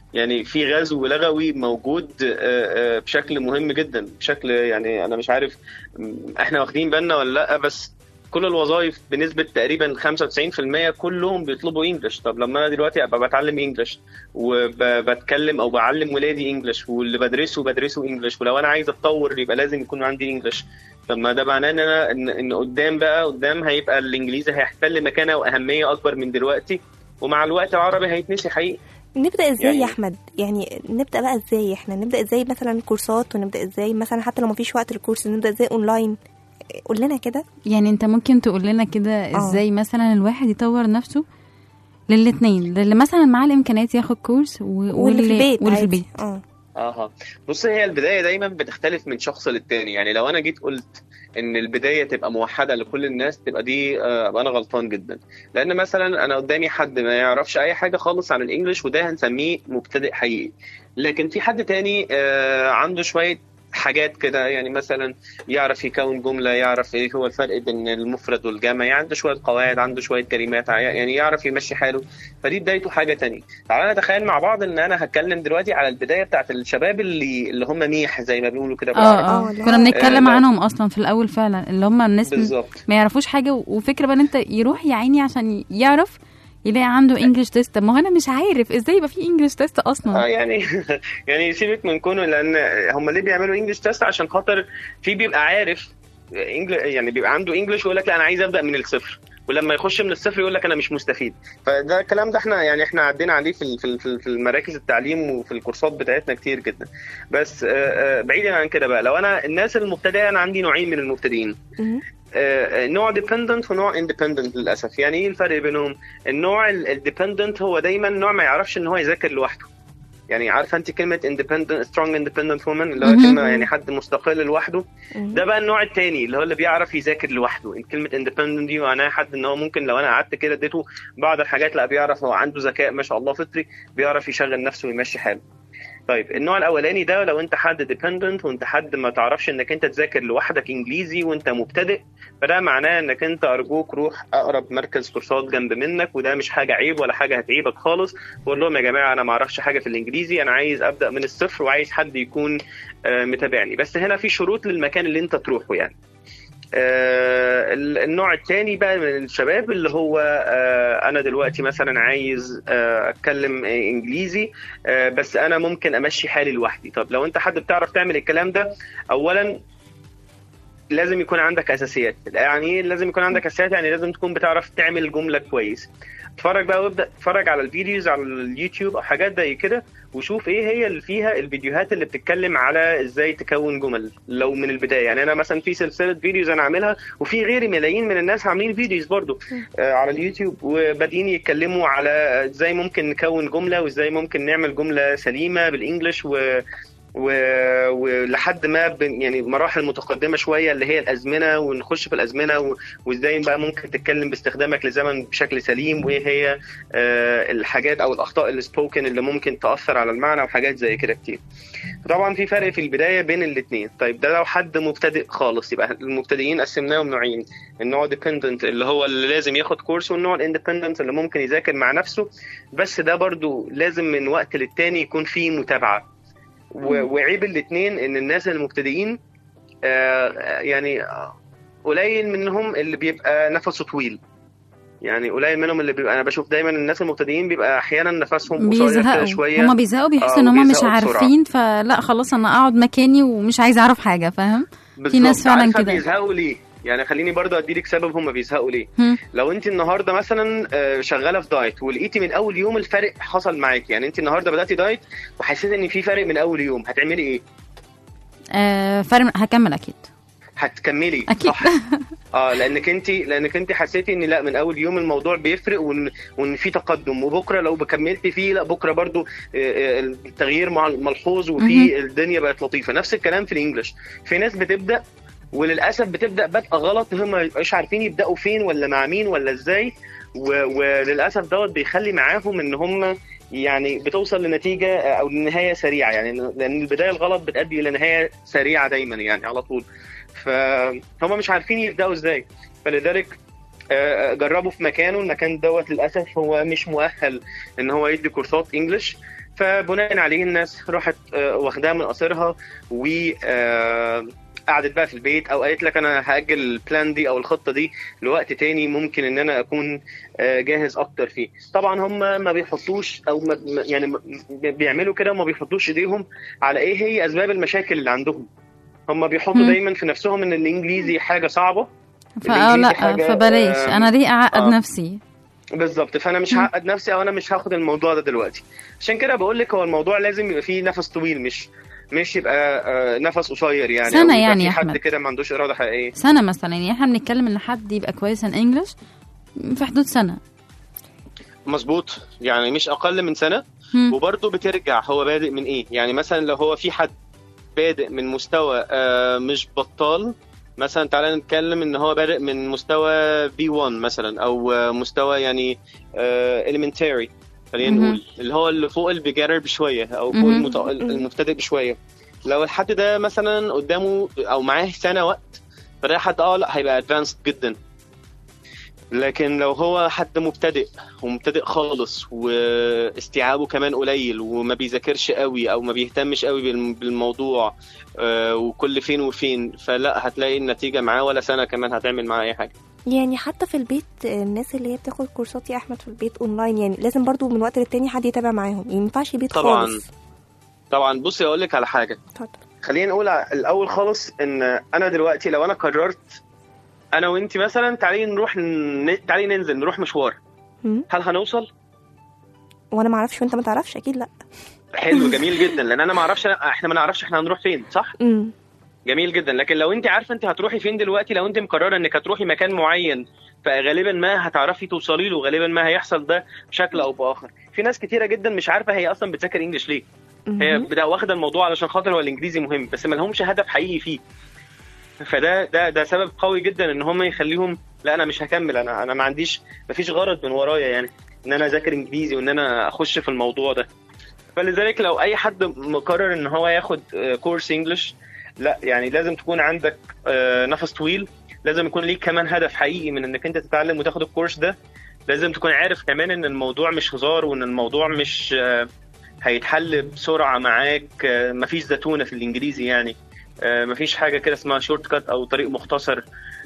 يعني في غزو لغوي موجود بشكل مهم جدا، بشكل يعني انا مش عارف احنا واخدين بالنا ولا لا، بس كل الوظائف بنسبة تقريبا خمسة وتسعين في المية كلهم بيطلبوا انجلش. طب لما انا دلوقتي ابقى بتعلم انجلش وبتكلم او بعلم ولادي انجلش واللي بدرسه بدرسه انجلش، ولو انا عايز اتطور يبقى لازم يكون عندي انجلش، طب ما ده معناه ان انا ان, إن قدام بقى قدام هيبقى الانجليزي هيحتل مكانه واهمية اكبر من دلوقتي، ومع الوقت العربي هيتنسي حقيقي. نبدأ ازاي يعني يا احمد؟ يعني نبدأ بقى ازاي؟ احنا نبدأ ازاي مثلا كورسات، ونبدأ ازاي مثلا حتى لو مفيش وقت للكورس نبدأ ازاي اونلاين؟ قول لنا كده. يعني انت ممكن تقول لنا كده ازاي مثلا الواحد يطور نفسه للاثنين، اللي مثلا معاه الامكانيات ياخد كورس واللي في البيت واللي في البيت. اه اها بص، هي البدايه دايما بتختلف من شخص للتاني. يعني لو انا جيت قلت ان البدايه تبقى موحده لكل الناس، تبقى دي ابقى انا غلطان جدا، لان مثلا انا قدامي حد ما يعرفش اي حاجه خالص عن الانجليش، وده هنسميه مبتدئ حقيقي. لكن في حد تاني عنده شويه حاجات كده، يعني مثلا يعرف يكون جملة، يعرف ايه هو الفرق بين المفرد والجمع، يعني عنده شوية قواعد، عنده شوية كلمات، يعني يعرف يمشي حاله، فدي بدايته حاجة تانية. تعالى نتخيل مع بعض ان انا هتكلم دلوقتي على البداية بتاعت الشباب اللي اللي هم ميح زي ما بيقولوا كده بالعربي. اه اه كنا بنتكلم آه عنهم اصلا في الاول فعلا، اللي هم الناس بالزبط. ما يعرفوش حاجة، وفكرة بقى ان انت يروح يا عيني عشان يعرف يلاقي عنده انجلش تيست. ما هو انا مش عارف ازاي يبقى في انجلش تيست اصلا. اه يعني يعني سيبك من كونه، لان هم ليه بيعملوا انجلش تيست؟ عشان خاطر في بيبقى عارف يعني بيبقى عنده انجلش ويقول لك لا انا عايز ابدا من الصفر، ولما يخش من الصفر يقول لك انا مش مستفيد. فده الكلام ده احنا يعني احنا عدينا عليه في في المراكز التعليم وفي الكورسات بتاعتنا كتير جدا. بس بعيدا عن كده بقى، لو انا الناس المبتدئه، انا عندي نوعين من المبتدئين، نوع ديبندنت ونوع اندبندنت للاسف. يعني ايه الفرق بينهم؟ النوع الديبندنت هو دايما نوع ما يعرفش ان هو يذاكر لوحده. يعني عارفه انت كلمه independent strong independent woman اللي هو كلمه يعني حد مستقل لوحده. ده بقى النوع الثاني اللي هو اللي بيعرف يذاكر لوحده. كلمه independent دي معناها حد ان هو ممكن لو انا قعدت كده اديته بعض الحاجات لا بيعرف، هو عنده ذكاء ما شاء الله فطري، بيعرف يشغل نفسه ويمشي حاله. طيب النوع الاولاني ده لو انت حد ديبندنت وانت حد ما تعرفش انك انت تذاكر لوحدك انجليزي وانت مبتدئ، فده معناه انك انت ارجوك روح اقرب مركز كورسات جنب منك، وده مش حاجه عيب ولا حاجه هتعيبك خالص. وقول لهم يا جماعه انا ما اعرفش حاجه في الانجليزي، انا عايز ابدا من الصفر وعايز حد يكون متابعني. بس هنا في شروط للمكان اللي انت تروحه. يعني آه النوع الثاني بقى من الشباب اللي هو آه انا دلوقتي مثلا عايز آه اتكلم انجليزي، آه بس انا ممكن امشي حالي لوحدي. طب لو انت حد بتعرف تعمل الكلام ده، اولا لازم يكون عندك اساسيات. يعني لازم يكون عندك اساسيات، يعني لازم تكون بتعرف تعمل جملة كويس. اتفرج بقى وابدا اتفرج على الفيديوز على اليوتيوب او حاجات زي كده، وشوف ايه هي اللي فيها الفيديوهات اللي بتتكلم على ازاي تكون جمل لو من البدايه. يعني انا مثلا في سلسله فيديوز انا عاملها، وفي غيري ملايين من الناس عاملين فيديوز برضو آه على اليوتيوب، وبادئين يتكلموا على ازاي ممكن نكون جمله، وازاي ممكن نعمل جمله سليمه بالانجلش، و ولحد ما يعني مراحل متقدمه شويه اللي هي الازمنه، ونخش في الازمنه وازاي بقى ممكن تتكلم باستخدامك للزمن بشكل سليم، وايه هي الحاجات او الاخطاء السبوكن اللي ممكن تاثر على المعنى وحاجات زي كده كتير. طبعا في فرق في البدايه بين الاثنين. طيب ده لو حد مبتدئ خالص، يبقى المبتدئين قسمناهم نوعين، النوع ديبندنت اللي هو اللي لازم ياخد كورس، والنوع الاندبندنت اللي ممكن يذاكر مع نفسه، بس ده برضو لازم من وقت للتاني يكون فيه متابعه. وعيب الاثنين ان الناس المبتدئين آه يعني قليل منهم اللي بيبقى نفسه طويل. يعني قليل منهم اللي بيبقى، انا بشوف دايما الناس المبتدئين بيبقى احيانا نفسهم قصير شويه، هم بيزهقوا، بيحسوا ان هم مش عارفين، فلا خلاص انا اقعد مكاني ومش عايز اعرف حاجه. فاهم؟ في ناس فعلا كده بيزهقوا ليه. يعني خليني برضه اديلك سبب هم بيزهقوا ليه. هم. لو انت النهارده مثلا شغاله في دايت ولقيتي من اول يوم الفرق حصل معاكي، يعني انت النهارده بداتي دايت وحسيتي ان في فرق من اول يوم، هتعملي ايه؟ آه فرق هكمل اكيد. هتكملي أكيد. صح. اه لانك انت لانك انت حسيتي ان لا من اول يوم الموضوع بيفرق، وان وان في تقدم، وبكره لو بكملتي فيه لا بكره برضو التغيير ملحوظ وفي الدنيا بقت لطيفه. نفس الكلام في الانجليش. في ناس بتبدا وللاسف بتبدا بدء غلط، هم مش عارفين يبداوا فين ولا مع مين ولا ازاي، وللاسف دوت بيخلي معاهم ان هم يعني بتوصل لنتيجه او لنهايه سريعه. يعني لان البدايه الغلط بتؤدي الى نهايه سريعه دايما يعني على طول، فهم مش عارفين يبداوا ازاي. فلذلك جربوا في مكانه، المكان دوت للاسف هو مش مؤهل ان هو يدي كورسات انجليش، فبناء عليه الناس راحت آه، واخداها من قصرها وقعدت بقى في البيت، او قالت لك انا هاجل البلان دي او الخطه دي لوقت تاني ممكن ان انا اكون آه، جاهز اكتر فيه. طبعا هم ما بيحطوش او ما يعني ما- بيعملوا كده وما بيحطوش ايديهم على ايه هي اسباب المشاكل اللي عندهم. هم بيحطوا مم. دايما في نفسهم ان الانجليزي حاجه صعبه، فاه الإنجليزي لا حاجة، فبلاش، آه، انا ليه اعقد آه. نفسي؟ بالظبط. فانا مش مم. هعقد نفسي او انا مش هاخد الموضوع ده دلوقتي. عشان كده بقول لك هو الموضوع لازم يبقى فيه نفس طويل، مش مش يبقى آه، نفس قصير يعني، سنة أو يبقى يعني في يا حد أحمد. كده ما عندوش اراده حقيقيه. سنه مثلا، يعني احنا بنتكلم ان حد يبقى كويس ان انجلش في حدود سنه. مظبوط، يعني مش اقل من سنه. مم. وبرضه بترجع هو بادئ من ايه. يعني مثلا لو هو في حد بادئ من مستوى آه، مش بطال، مثلا تعالى نتكلم ان هو بادئ من مستوى بي واحد مثلا، او آه، مستوى يعني آه، elementary خلينا مهم. نقول، اللي هو اللي فوق البيجانر بشويه او فوق مهم. المت- المبتدئ بشويه. لو الحد ده مثلا قدامه او معاه سنه وقت، فده حد اه لا هيبقى ادفانسد جدا. لكن لو هو حد مبتدئ ومبتدئ خالص واستيعابه كمان قليل وما بيذاكرش قوي او ما بيهتمش قوي بالم- بالموضوع آه، وكل فين وفين، فلا هتلاقي النتيجة معاه ولا سنة كمان هتعمل معاه اي حاجة. يعني حتى في البيت الناس اللي هي بتاخد كورسات يا احمد في البيت اونلاين، يعني لازم برضو من وقت للتاني حد يتابع معاهم، يعني ما ينفعش بيت طبعاً. خالص. طبعا بصي اقول لك على حاجة. اتفضل. خلينا نقول ع- الاول خالص ان انا دلوقتي لو انا قررت انا وانتي مثلا تعالي نروح ن... تعالي ننزل نروح مشوار، مم. هل هنوصل؟ وانا ما اعرفش وانت ما تعرفش، اكيد لا. حلو، جميل جدا، لان انا ما اعرفش، احنا ما نعرفش احنا هنروح فين، صح؟ امم جميل جدا. لكن لو انت عارفه انت هتروحي فين دلوقتي، لو انت مقرره انك هتروحي مكان معين، فغالبا ما هتعرفي توصلي له، غالبا ما هيحصل ده بشكل او باخر. في ناس كتيره جدا مش عارفه هي اصلا بتذاكر انجلش ليه. هي بدا واخده الموضوع علشان خاطر هو الانجليزي مهم، بس ما لهمش هدف حقيقي فيه. فده ده ده سبب قوي جدا ان هم يخليهم لا انا مش هكمل، انا انا ما عنديش ما فيش غرض من ورايا يعني ان انا اذاكر انجليزي وان انا اخش في الموضوع ده. فلذلك لو اي حد مقرر ان هو ياخد آه، كورس انجلش، لا يعني لازم تكون عندك آه، نفس طويل، لازم يكون ليك كمان هدف حقيقي من انك انت تتعلم وتاخد الكورس ده. لازم تكون عارف كمان ان الموضوع مش هزار، وان الموضوع مش آه، هيتحل بسرعة معاك. آه، مفيش زتونة في الانجليزي يعني، آه، مفيش حاجة كده اسمها شورت كات او طريق مختصر.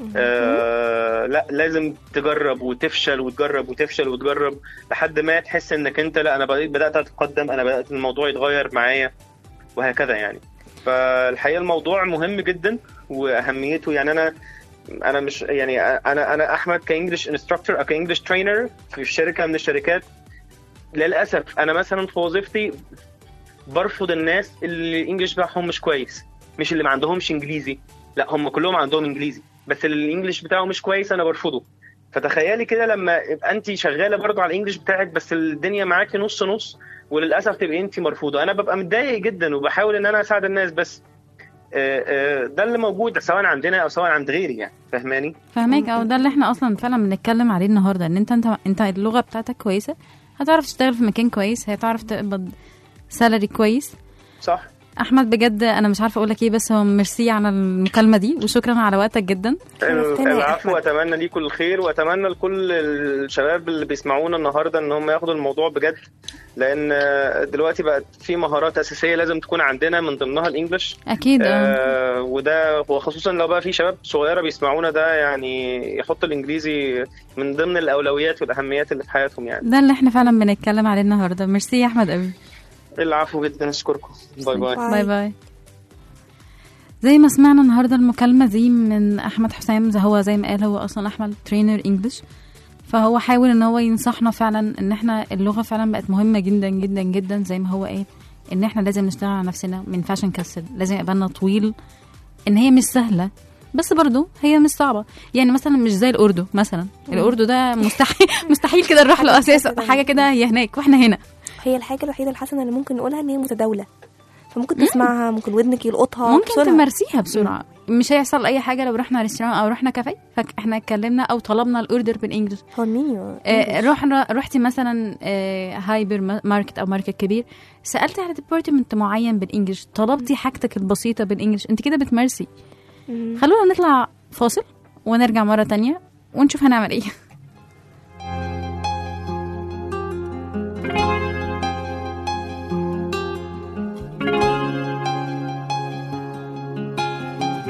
آه لا لازم تجرب وتفشل وتجرب وتفشل وتجرب لحد ما تحس انك انت لا انا بدأت اتقدم، انا بدأت الموضوع يتغير معايا وهكذا يعني. فالحقيقة الموضوع مهم جدا واهميته. يعني انا انا مش يعني انا انا احمد كانجلش انستراكتور او كانجلش ترينر في شركة من الشركات، للاسف انا مثلا في وظيفتي برفض الناس اللي الانجليش بتاعهم مش كويس، مش اللي ما عندهمش انجليزي، لا هم كلهم عندهم انجليزي بس اللي الانجليش بتاعه مش كويس انا برفضه. فتخيلي كده لما يبقى انت شغاله برضو على الانجليش بتاعك بس الدنيا معاكي نص نص، وللاسف تبقي انت مرفوضه، انا ببقى متضايق جدا وبحاول ان انا اساعد الناس، بس آه، آه، ده اللي موجود سواء عندنا او سواء عند غيري يعني. فاهماني؟ فهماك، او ده اللي احنا اصلا فعلا بنتكلم عليه النهارده، ان انت انت انت اللغه بتاعتك كويسه، هتعرف تشتغل في مكان كويس، هتعرف تقبض سالري كويس. صح. احمد بجد انا مش عارفه اقول لك ايه، بس هو ميرسي على المكالمه دي وشكرا على وقتك جدا. شرفتنا يا العفو، أحمد. واتمنى ليكم الخير، واتمنى لكل الشباب اللي بيسمعونا النهارده ان هم ياخدوا الموضوع بجد، لان دلوقتي بقت في مهارات اساسيه لازم تكون عندنا من ضمنها الانجليش اكيد. اه آه وده وخصوصا لو بقى في شباب صغيره بيسمعونا، ده يعني يحط الانجليزي من ضمن الاولويات والاهميات اللي في حياتهم يعني. ده اللي احنا فعلا بنتكلم عليه النهارده. ميرسي يا احمد قوي. العفو جدا، اشكركم. باي باي. باي باي. زي ما سمعنا النهارده المكالمه دي من احمد حسام، زي هو زي ما قال هو اصلا احمد ترينر انجلش، فهو حاول ان هو ينصحنا فعلا ان احنا اللغه فعلا بقت مهمه جدا جدا جدا، زي ما هو قال ان احنا لازم نشتغل على نفسنا، ما ينفعش نكسل، لازم يبقى لنا طويل. ان هي مش سهله بس برضو هي مش صعبه، يعني مثلا مش زي الاردو مثلا. الاردو ده مستحيل مستحيل كده نروح له اساسا، حاجه كده هي هناك واحنا هنا. هي الحاجه الوحيده الحسنه اللي ممكن نقولها ان هي متداوله، فممكن تسمعها، ممكن ودنك يلقطها ممكن بسرعة. تمارسيها بسرعه. مش هيحصل اي حاجه لو رحنا ريستوران او رحنا كافيه فاحنا اتكلمنا او طلبنا الاوردر بالانجلش. هو المنيو آه رحنا رحتي مثلا آه هايبر ماركت او ماركت كبير، سالتي على ديبارتمنت معين بالانجلش، طلبتي حاجتك البسيطه بالانجلش، انت كده بتمارسي. مم. خلونا نطلع فاصل ونرجع مره تانية ونشوف هنعمل ايه.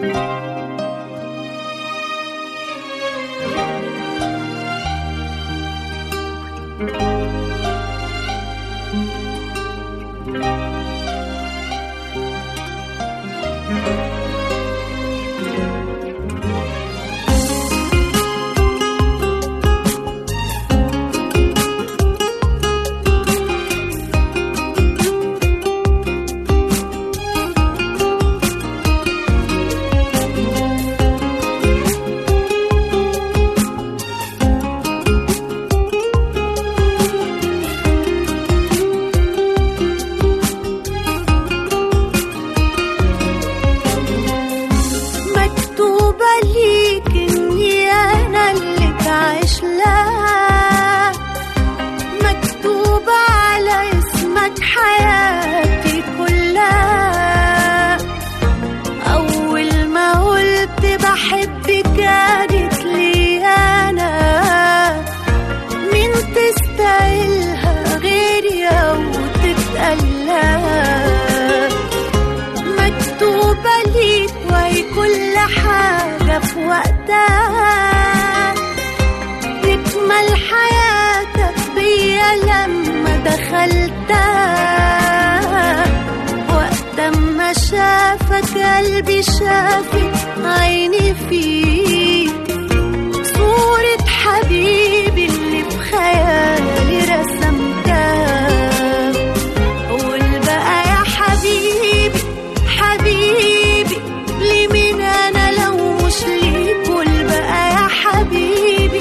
قلبي شافت عيني فيك صورة حبيبي اللي في خيالي رسمتها. قول بقى يا حبيبي حبيبي لي مين أنا لو مش ليك. قول بقى يا حبيبي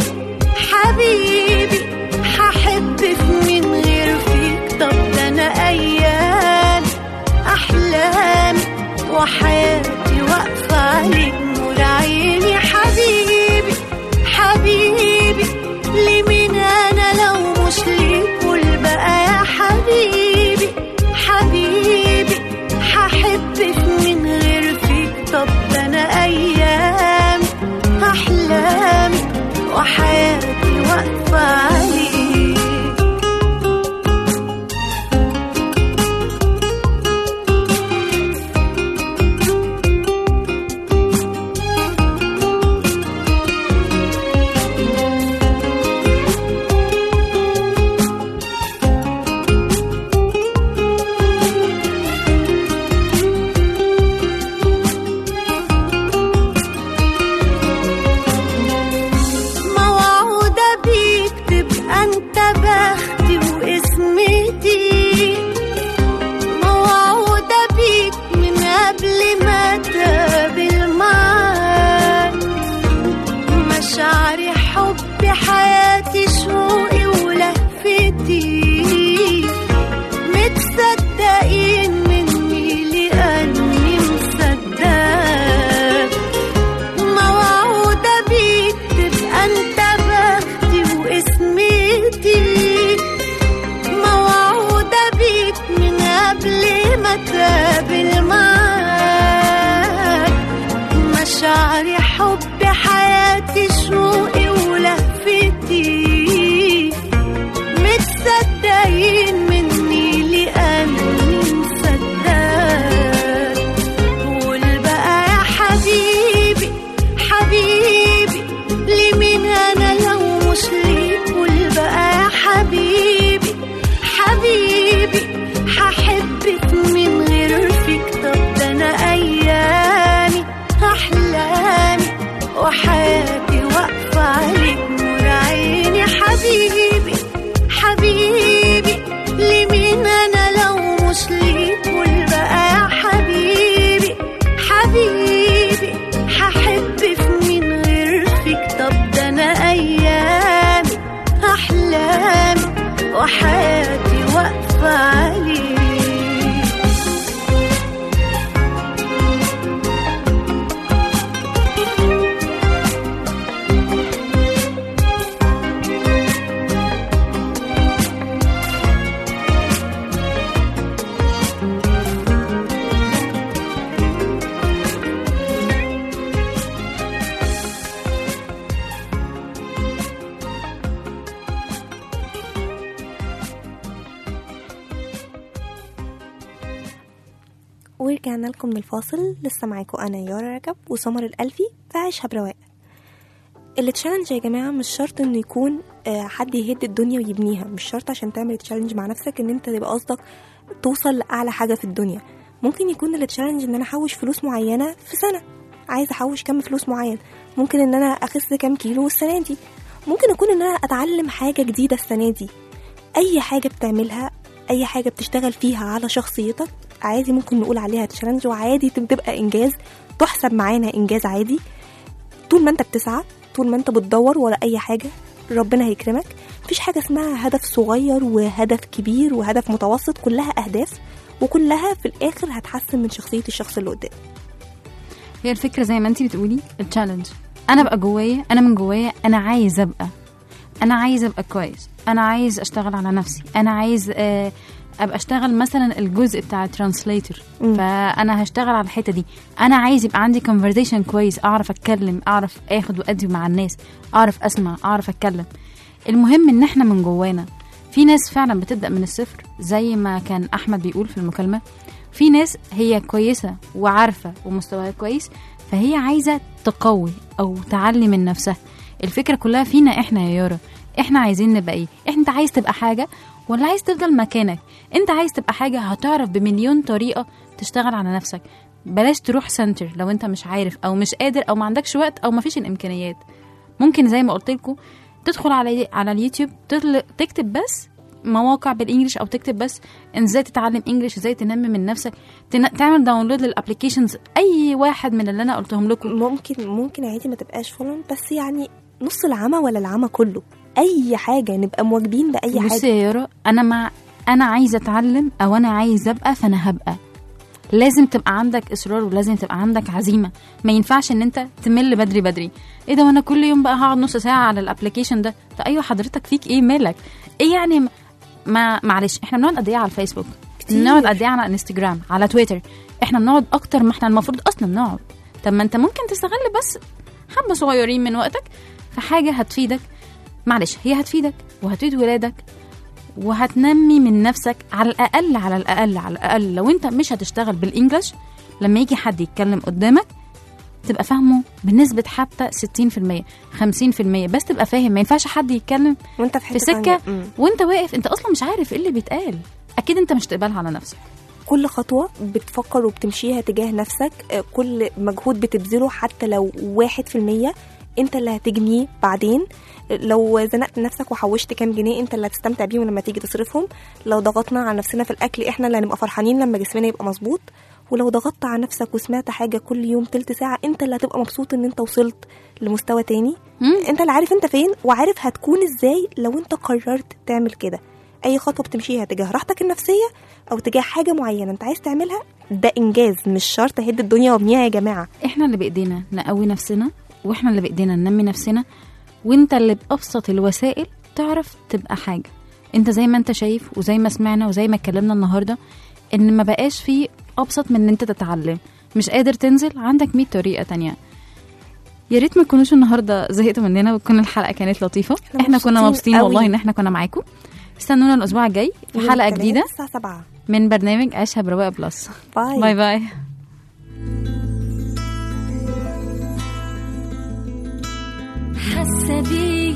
حبيبي هحبك من غير فيك. طب ده أنا أيام أحلامي وحياتي واقفة عليك نور عيني. حبيبي حبيبي لي مين أنا لو مش ليك. قول بقى يا حبيبي حبيبي هحبك من غير فيك. طب ده أنا أيام أحلامي وحياتي واقفة عليك. ورجعنا لكم من الفاصل. لسه معاكم انا يارا رجب وسمر الألفي في عيشها برواق. التشالنج يا جماعه مش شرط انه يكون آه، حد يهد الدنيا ويبنيها. مش شرط عشان تعمل تشالنج مع نفسك ان انت تبقى قصدك توصل لاعلى حاجه في الدنيا. ممكن يكون التشالنج ان انا احوش فلوس معينه في سنه، عايزه احوش كم فلوس معين. ممكن ان انا اخس كام كيلو السنه دي. ممكن يكون ان انا اتعلم حاجه جديده السنه دي. اي حاجه بتعملها، اي حاجه بتشتغل فيها على شخصيتك عادي ممكن نقول عليها تشالنج، وعادي تبقى انجاز تحسب معانا انجاز عادي. طول ما انت بتسعى، طول ما انت بتدور ورا اي حاجه ربنا هيكرمك. مفيش حاجه اسمها هدف صغير وهدف كبير وهدف متوسط، كلها اهداف وكلها في الاخر هتحسن من شخصيه الشخص اللي قدام. هي الفكره زي ما انتي بتقولي التشالنج، انا بقى جوايا، انا من جوايا انا عايز ابقى انا عايز ابقى كويس، انا عايز اشتغل على نفسي، انا عايز آه ابقى اشتغل مثلا الجزء بتاع الترانسليتر، فانا هشتغل على الحته دي. انا عايز يبقى عندي conversation كويس، اعرف اتكلم، اعرف اخد وادي مع الناس، اعرف اسمع، اعرف اتكلم. المهم ان احنا من جوانا. في ناس فعلا بتبدا من الصفر زي ما كان احمد بيقول في المكالمه، في ناس هي كويسه وعارفه ومستواها كويس فهي عايزه تقوي او تعلي من نفسها. الفكره كلها فينا احنا يا يارا، احنا عايزين نبقى ايه؟ انت عايز تبقى حاجه ولا عايز تفضل مكانك؟ انت عايز تبقى حاجه هتعرف بمليون طريقه تشتغل على نفسك. بلاش تروح سنتر لو انت مش عارف او مش قادر او ما عندكش وقت او ما فيش الامكانيات. ممكن زي ما قلت لكم تدخل على على اليوتيوب تكتب بس مواقع بالانجليش او تكتب بس ان ازاي تتعلم انجليش، ازاي تنمي من نفسك، تعمل داونلود للابلكيشنز اي واحد من اللي انا قلتهم لكم. ممكن ممكن عادي ما تبقاش فلان، بس يعني نص العمى ولا العمى كله، اي حاجه نبقى مواجبين باي حاجه. بصي يا يارا، انا مع انا عايزه اتعلم او انا عايز ابقى فانا هبقى. لازم تبقى عندك اصرار ولازم تبقى عندك عزيمه. ما ينفعش ان انت تمل بدري بدري. ايه ده وانا كل يوم بقى هقعد نص ساعه على الابلكيشن ده؟ ده ايوه حضرتك فيك ايه مالك؟ ايه يعني؟ ما معلش احنا بنقعد قد ايه على الفيسبوك، بنقعد قد ايه على انستجرام، على تويتر؟ احنا بنقعد اكتر ما احنا المفروض اصلا نقعد. طب ما انت ممكن تستغل بس حبه صغيرين من وقتك في حاجه هتفيدك. معلش هي هتفيدك وهتفيد ولادك وهتنمي من نفسك. على الاقل على الاقل على الاقل لو انت مش هتشتغل بالانجلش، لما يجي حد يتكلم قدامك تبقى فاهمه بنسبه حتى ستين في المية خمسين في المية، بس تبقى فاهم. ما ينفعش حد يتكلم وانت في, في سكه وانت واقف انت اصلا مش عارف ايه اللي بيتقال. اكيد انت مش تقبلها على نفسك. كل خطوه بتفكر وبتمشيها تجاه نفسك، كل مجهود بتبذله حتى لو واحد في المية انت اللي هتجنيه بعدين. لو زنقت نفسك وحوشت كام جنيه انت اللي هتستمتع بيهم لما تيجي تصرفهم. لو ضغطنا على نفسنا في الاكل احنا اللي هنبقى فرحانين لما جسمنا يبقى مظبوط. ولو ضغطت على نفسك وسمعت حاجه كل يوم تلت ساعه انت اللي هتبقى مبسوط ان انت وصلت لمستوى تاني. مم. انت اللي عارف انت فين وعارف هتكون ازاي لو انت قررت تعمل كده. اي خطوه بتمشيها تجاه راحتك النفسيه او تجاه حاجه معينه انت عايز تعملها ده انجاز. مش شرط هد الدنيا وابنيها يا جماعه. احنا اللي بايدينا نقوي نفسنا واحنا اللي بايدينا ننمي نفسنا، وانت اللي بأبسط الوسائل تعرف تبقى حاجة. انت زي ما انت شايف وزي ما سمعنا وزي ما اتكلمنا النهاردة ان ما بقاش فيه ابسط من ان انت تتعلم. مش قادر تنزل، عندك مية طريقة تانية. يا ريت ما تكونوش النهاردة زهقتوا مننا وتكون الحلقة كانت لطيفة. احنا, احنا كنا مبسوطين والله ان احنا كنا معاكم. استنونا الاسبوع الجاي في حلقة جديدة الساعة سبعة من برنامج عيشها برواق بلس. باي باي, باي. حاسة بيك،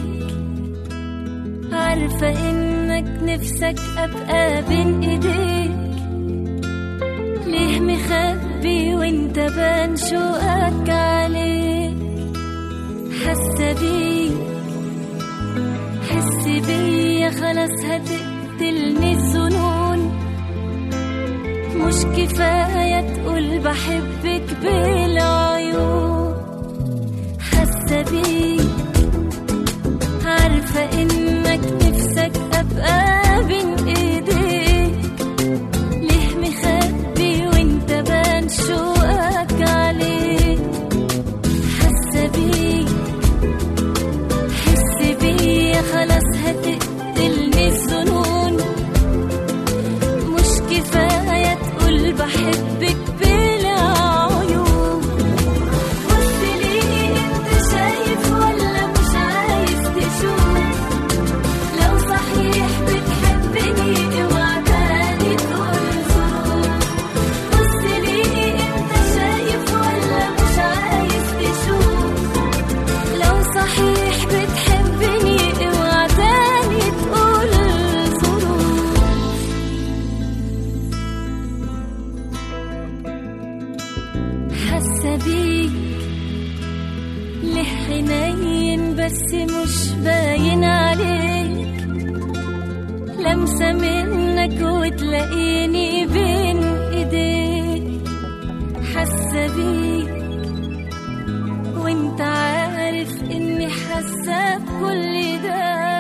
عارفة انك نفسك ابقى بين ايديك. ليه مخبي وانت بان شوقك عليك؟ حاسة بيك، حس بيا خلاص هتقتلني الظنون. مش كفاية تقول بحبك بالعيون. حاسة بيك، عارفة انك نفسك ابقى بين ايديك. ليه مخبي وانت بان شوقك عليك؟ حاسة بيك، حس بيا خلاص هتقتلني الظنون. مش كفاية تقول بحبك بالعيون. حاسة بيك ليه حنين بس مش باين عليك، لمسة منك وتلاقيني بين ايديك. حاسة بيك وانت عارف اني حاسة بكل ده،